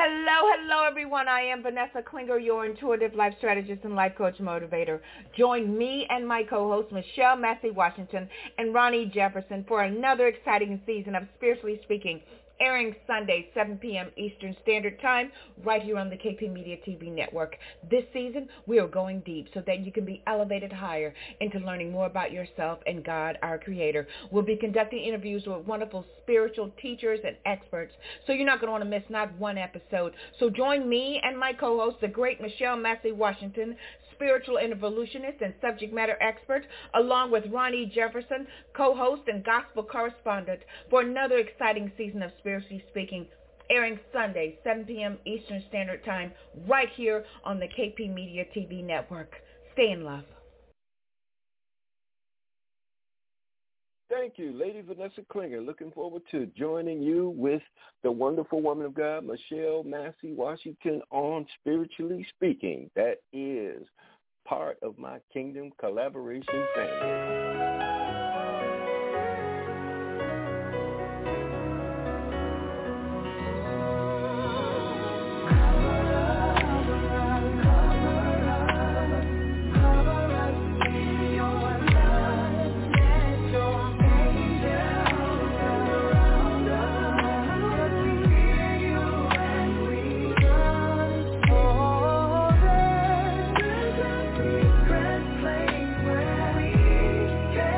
Speaker 8: Hello, hello, everyone. I am Vanessa Klinger, your intuitive life strategist and life coach motivator. Join me and my co-host, Michelle Massey Washington and Ronnie Jefferson, for another exciting season of Spiritually Speaking, airing Sunday, seven p.m. Eastern Standard Time, right here on the K P Media T V network. This season, we are going deep so that you can be elevated higher into learning more about yourself and God, our Creator. We'll be conducting interviews with wonderful spiritual teachers and experts, so you're not going to want to miss not one episode. So join me and my co-host, the great Michelle Massey Washington, spiritual evolutionist and subject matter expert, along with Ronnie Jefferson, co-host and gospel correspondent, for another exciting season of Spiritually Speaking, airing Sunday, seven p.m. Eastern Standard Time, right here on the K P Media T V network. Stay in love.
Speaker 3: Thank you, Lady Vanessa Klinger. Looking forward to joining you with the wonderful woman of God, Michelle Massey Washington, on Spiritually Speaking. That is part of my Kingdom Collaboration family.
Speaker 2: Place where we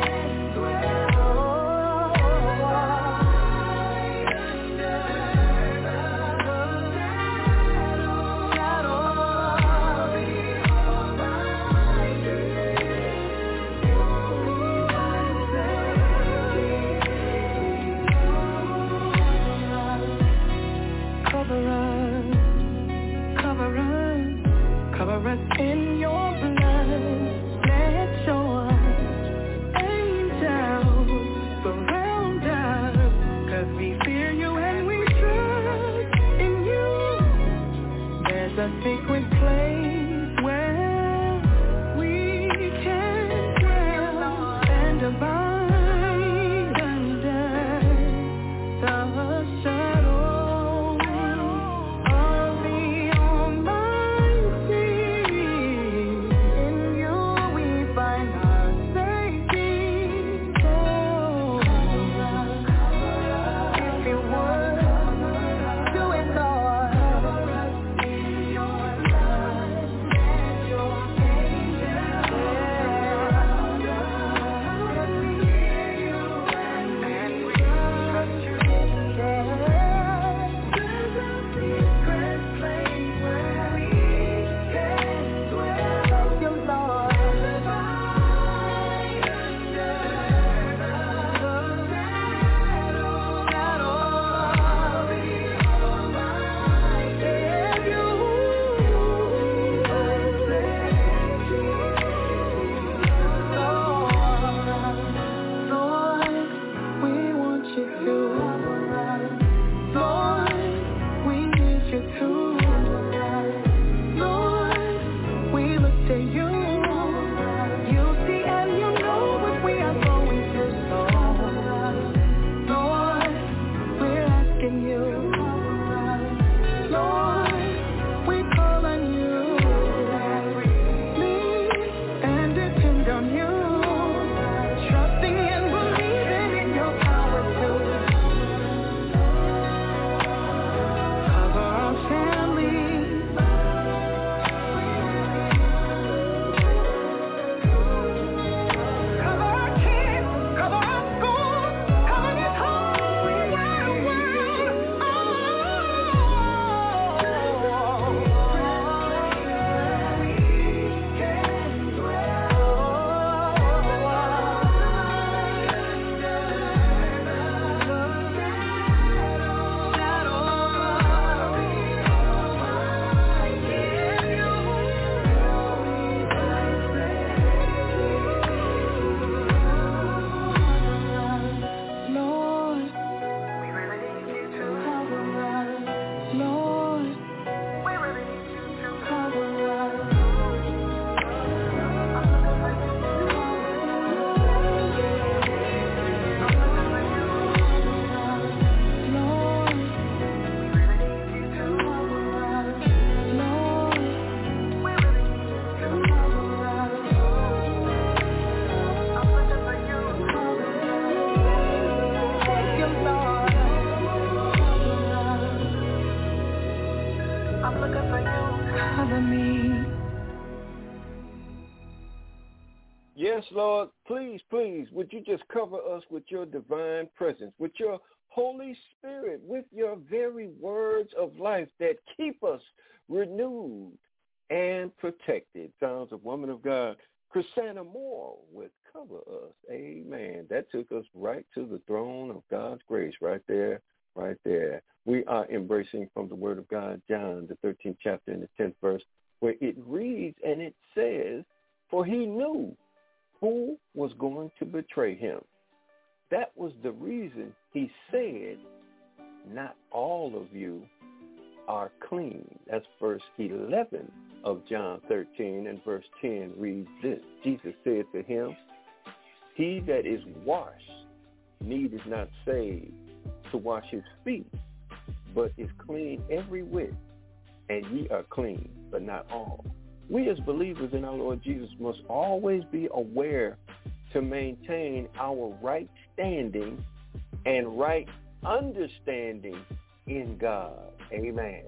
Speaker 3: Lord, please, please, would you just cover us with your divine presence, with your Holy Spirit, with your very words of life that keep us renewed and protected. Sounds of woman of God, Chrisanna Moore, would cover us. Amen. That took us right to the throne of God's grace right there, right there. We are embracing from the word of God, John, the thirteenth chapter and the tenth verse, where it reads and it says, for he knew who was going to betray him. That was the reason he said, not all of you are clean. That's verse eleven of John thirteen, and verse ten reads this. Jesus said to him, he that is washed needeth not save to wash his feet, but is clean every whit, and ye are clean, but not all. We as believers in our Lord Jesus must always be aware to maintain our right standing and right understanding in God. Amen.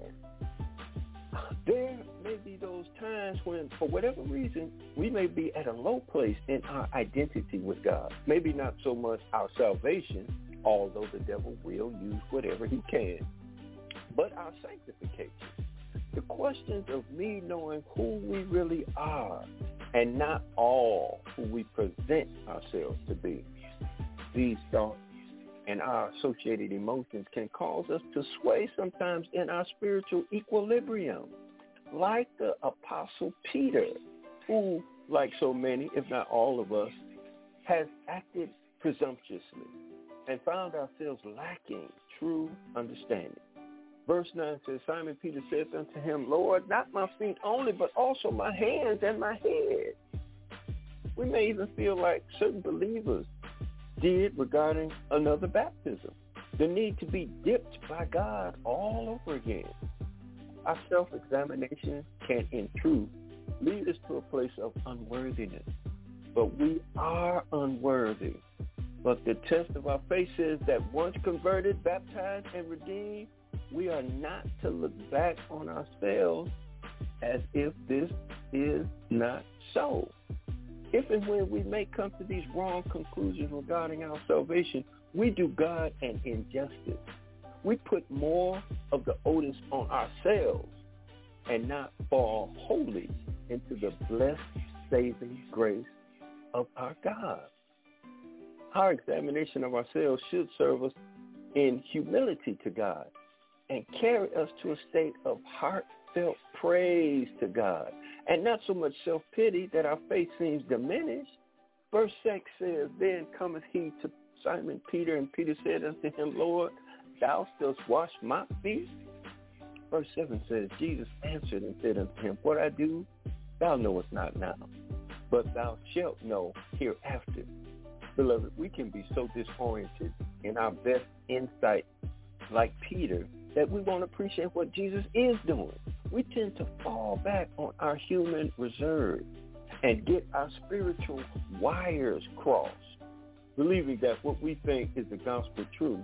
Speaker 3: There may be those times when, for whatever reason, we may be at a low place in our identity with God. Maybe not so much our salvation, although the devil will use whatever he can, but our sanctification. The questions of me knowing who we really are and not all who we present ourselves to be. These thoughts and our associated emotions can cause us to sway sometimes in our spiritual equilibrium, like the Apostle Peter, who, like so many, if not all of us, has acted presumptuously and found ourselves lacking true understanding. Verse nine says, Simon Peter said unto him, Lord, not my feet only, but also my hands and my head. We may even feel like certain believers did regarding another baptism, the need to be dipped by God all over again. Our self-examination can, in truth, lead us to a place of unworthiness. But we are unworthy. But the test of our faith says that once converted, baptized, and redeemed, we are not to look back on ourselves as if this is not so. If and when we may come to these wrong conclusions regarding our salvation, we do God an injustice. We put more of the onus on ourselves and not fall wholly into the blessed, saving grace of our God. Our examination of ourselves should serve us in humility to God and carry us to a state of heartfelt praise to God, and not so much self-pity that our faith seems diminished. Verse six says, Then cometh he to Simon Peter, and Peter said unto him, Lord, thou dost wash my feet? Verse seven says, Jesus answered and said unto him, What I do, thou knowest not now, but thou shalt know hereafter. Beloved, we can be so disoriented in our best insight, like Peter, that we won't appreciate what Jesus is doing. We tend to fall back on our human reserve and get our spiritual wires crossed, believing that what we think is the gospel truth.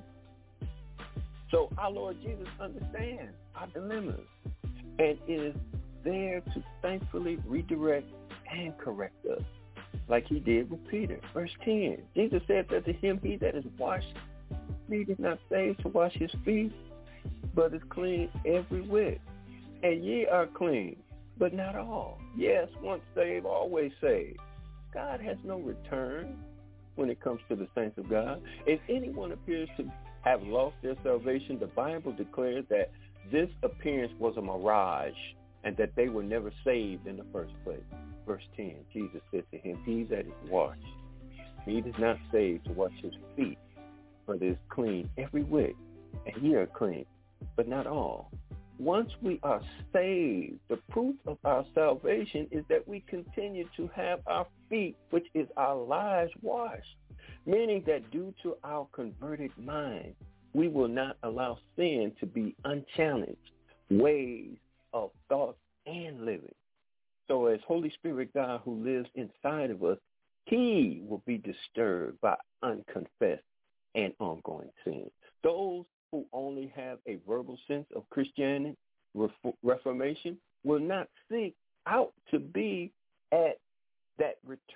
Speaker 3: So our Lord Jesus understands our dilemmas and is there to thankfully redirect and correct us, like he did with Peter. Verse ten, Jesus said unto him, He that is washed needeth not save to wash his feet, but is clean every whit. And ye are clean, but not all. Yes, once saved, always saved. God has no return when it comes to the saints of God. If anyone appears to have lost their salvation, the Bible declares that this appearance was a mirage and that they were never saved in the first place. Verse ten, Jesus said to him, He that is washed, he is not saved to wash his feet, but is clean every whit. And ye are clean, but not all. Once we are saved, the proof of our salvation is that we continue to have our feet, which is our lives, washed, meaning that due to our converted mind, we will not allow sin to be unchallenged ways of thought and living. So as Holy Spirit God who lives inside of us, he will be disturbed by unconfessed and ongoing sin. Those who only have a verbal sense of Christianity, Reformation, will not seek out to be at that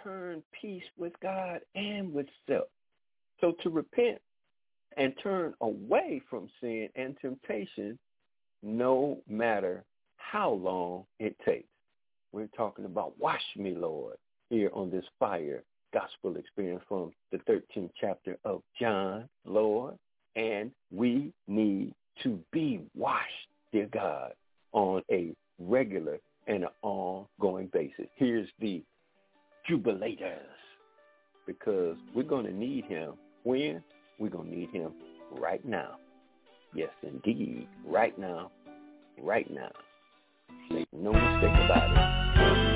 Speaker 3: return peace with God and with self. So to repent and turn away from sin and temptation, no matter how long it takes. We're talking about wash me, Lord, here on this fire gospel experience from the thirteenth chapter of John, Lord. And we need to be washed, dear God, on a regular and an ongoing basis. Here's the jubilators, because we're going to need him. When? We're going to need him right now. Yes, indeed, right now, right now. Make no mistake about it.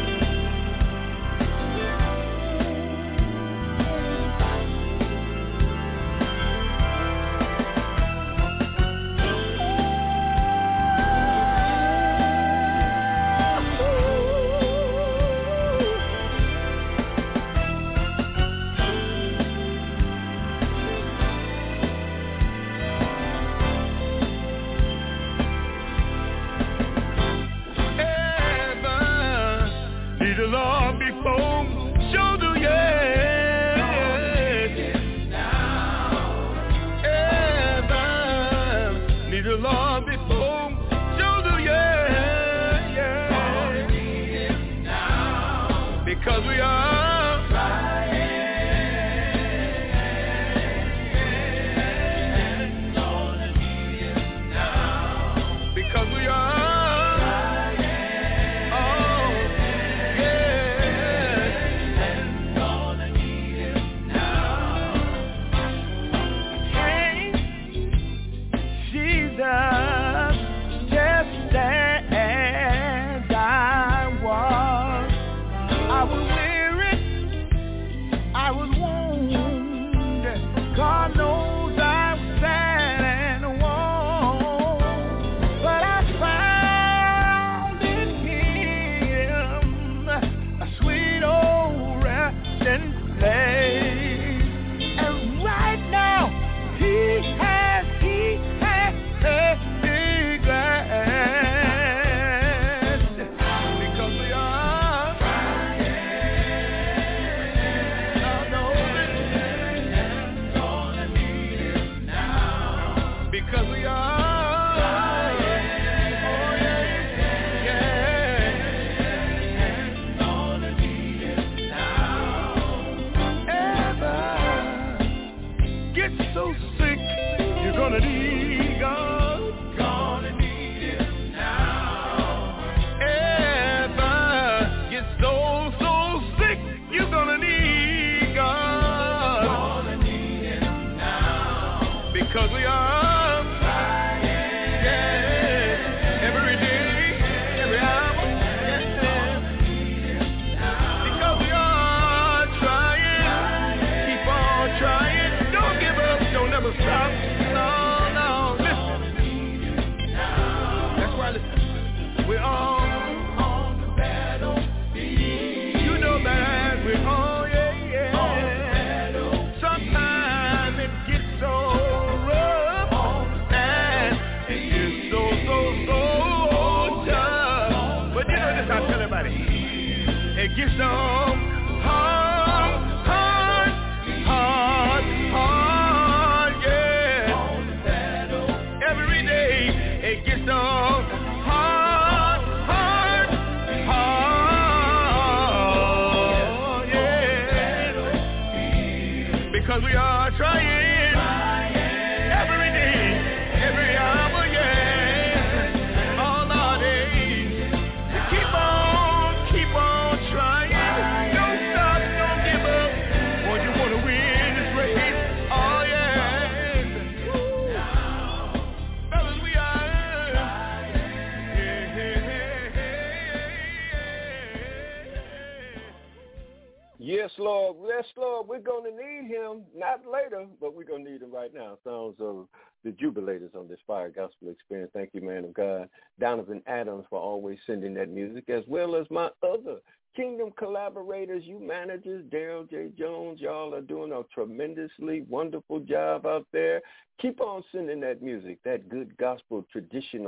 Speaker 3: Yes, Lord. Yes, Lord. We're going to need him, not later, but we're going to need him right now. Sounds of the jubilators on this Fire Gospel Experience. Thank you, man of God. Donovan Adams for always sending that music, as well as my other Kingdom collaborators, you managers, Daryl J. Jones. Y'all are doing a tremendously wonderful job out there. Keep on sending that music, that good gospel traditional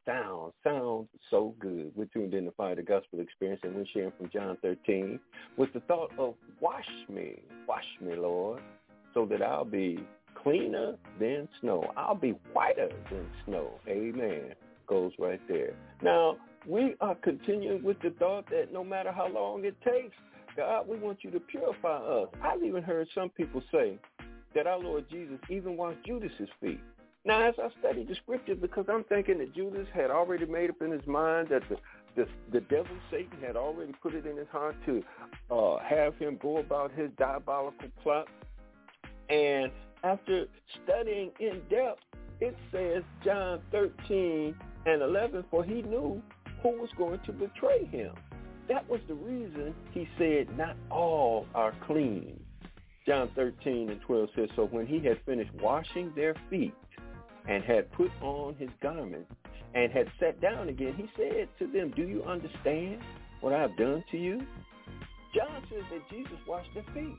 Speaker 3: sound. Sounds so good. We're tuned in to Fire the Gospel Experience, and we're sharing from John thirteen with the thought of wash me, wash me, Lord, so that I'll be cleaner than snow. I'll be whiter than snow. Amen. Goes right there. Now, we are continuing with the thought that no matter how long it takes, God, we want you to purify us. I've even heard some people say that our Lord Jesus even washed Judas's feet. Now, as I studied the scriptures, because I'm thinking that Judas had already made up in his mind that the the, the devil, Satan, had already put it in his heart to uh, have him go about his diabolical plot. And after studying in depth, it says, John thirteen and eleven, for he knew who was going to betray him. That was the reason he said, not all are clean. John thirteen and twelve says, so when he had finished washing their feet and had put on his garment and had sat down again, he said to them, do you understand what I have done to you? John says that Jesus washed their feet,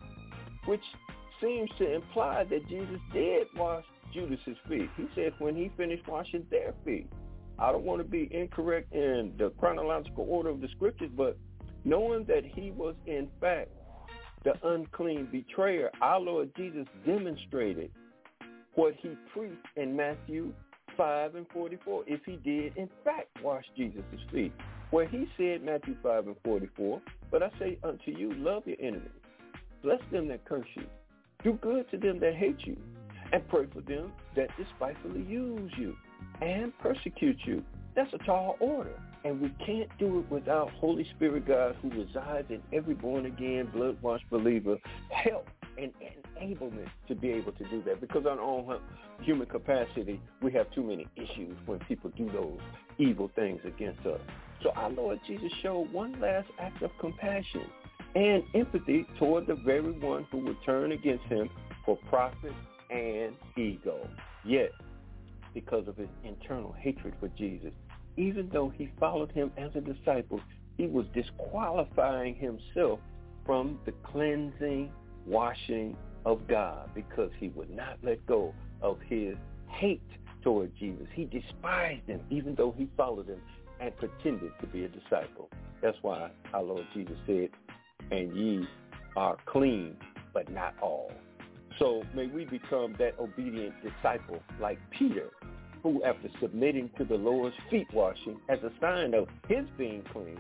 Speaker 3: which seems to imply that Jesus did wash Judas's feet. He said when he finished washing their feet. I don't want to be incorrect in the chronological order of the scriptures, but knowing that he was in fact the unclean betrayer, our Lord Jesus demonstrated what he preached in Matthew five and forty-four, if he did in fact wash Jesus' feet, where he said, Matthew five and forty-four, but I say unto you, love your enemies, bless them that curse you, do good to them that hate you, and pray for them that despitefully use you and persecute you. That's a tall order, and we can't do it without Holy Spirit God, who resides in every born-again, blood-washed believer, help and enablement to be able to do that, because on our own human capacity, we have too many issues when people do those evil things against us. So our Lord Jesus showed one last act of compassion and empathy toward the very one who would turn against him for profit and ego. Yet, because of his internal hatred for Jesus, even though he followed him as a disciple, he was disqualifying himself from the cleansing, washing of God, because he would not let go of his hate toward Jesus. He despised him, even though he followed him and pretended to be a disciple. That's why our Lord Jesus said, and ye are clean, but not all. So may we become that obedient disciple like Peter, who after submitting to the Lord's feet washing as a sign of his being clean,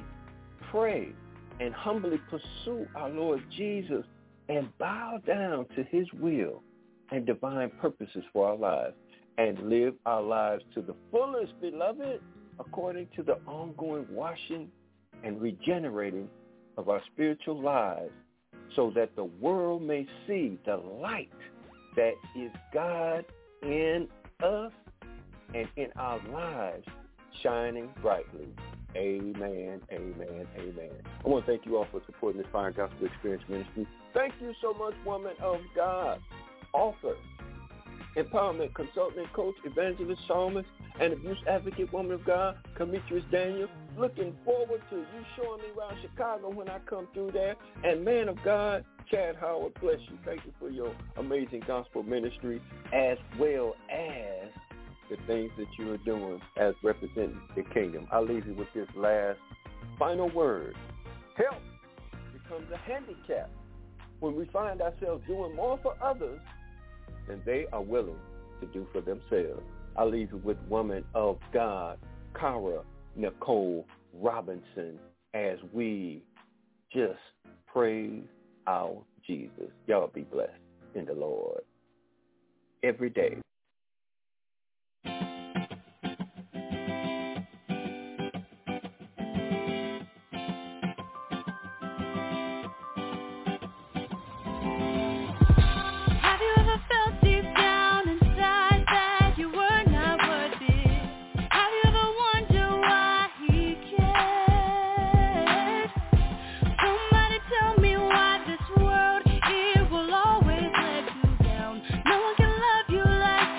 Speaker 3: pray and humbly pursue our Lord Jesus and bow down to his will and divine purposes for our lives, and live our lives to the fullest, beloved, according to the ongoing washing and regenerating of our spiritual lives, so that the world may see the light that is God in us and in our lives shining brightly. Amen, amen, amen. I want to thank you all for supporting this Fire Gospel Experience Ministry. Thank you so much, woman of God, author, empowerment consultant, coach, evangelist, psalmist, and abuse advocate, woman of God, Demetrius Daniel. Looking forward to you showing me around Chicago when I come through there. And man of God, Chad Howard, bless you. Thank you for your amazing gospel ministry, as well as the things that you are doing as representing the kingdom. I'll leave you with this last final word. Help becomes a handicap when we find ourselves doing more for others than they are willing to do for themselves. I'll leave you with woman of God, Cara Nicole Robinson, as we just praise our Jesus. Y'all be blessed in the Lord every day.
Speaker 9: No one can love you like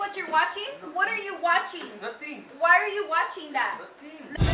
Speaker 9: what you're watching? What are you watching?
Speaker 10: Nothing.
Speaker 9: Why are you watching that?
Speaker 10: Nothing.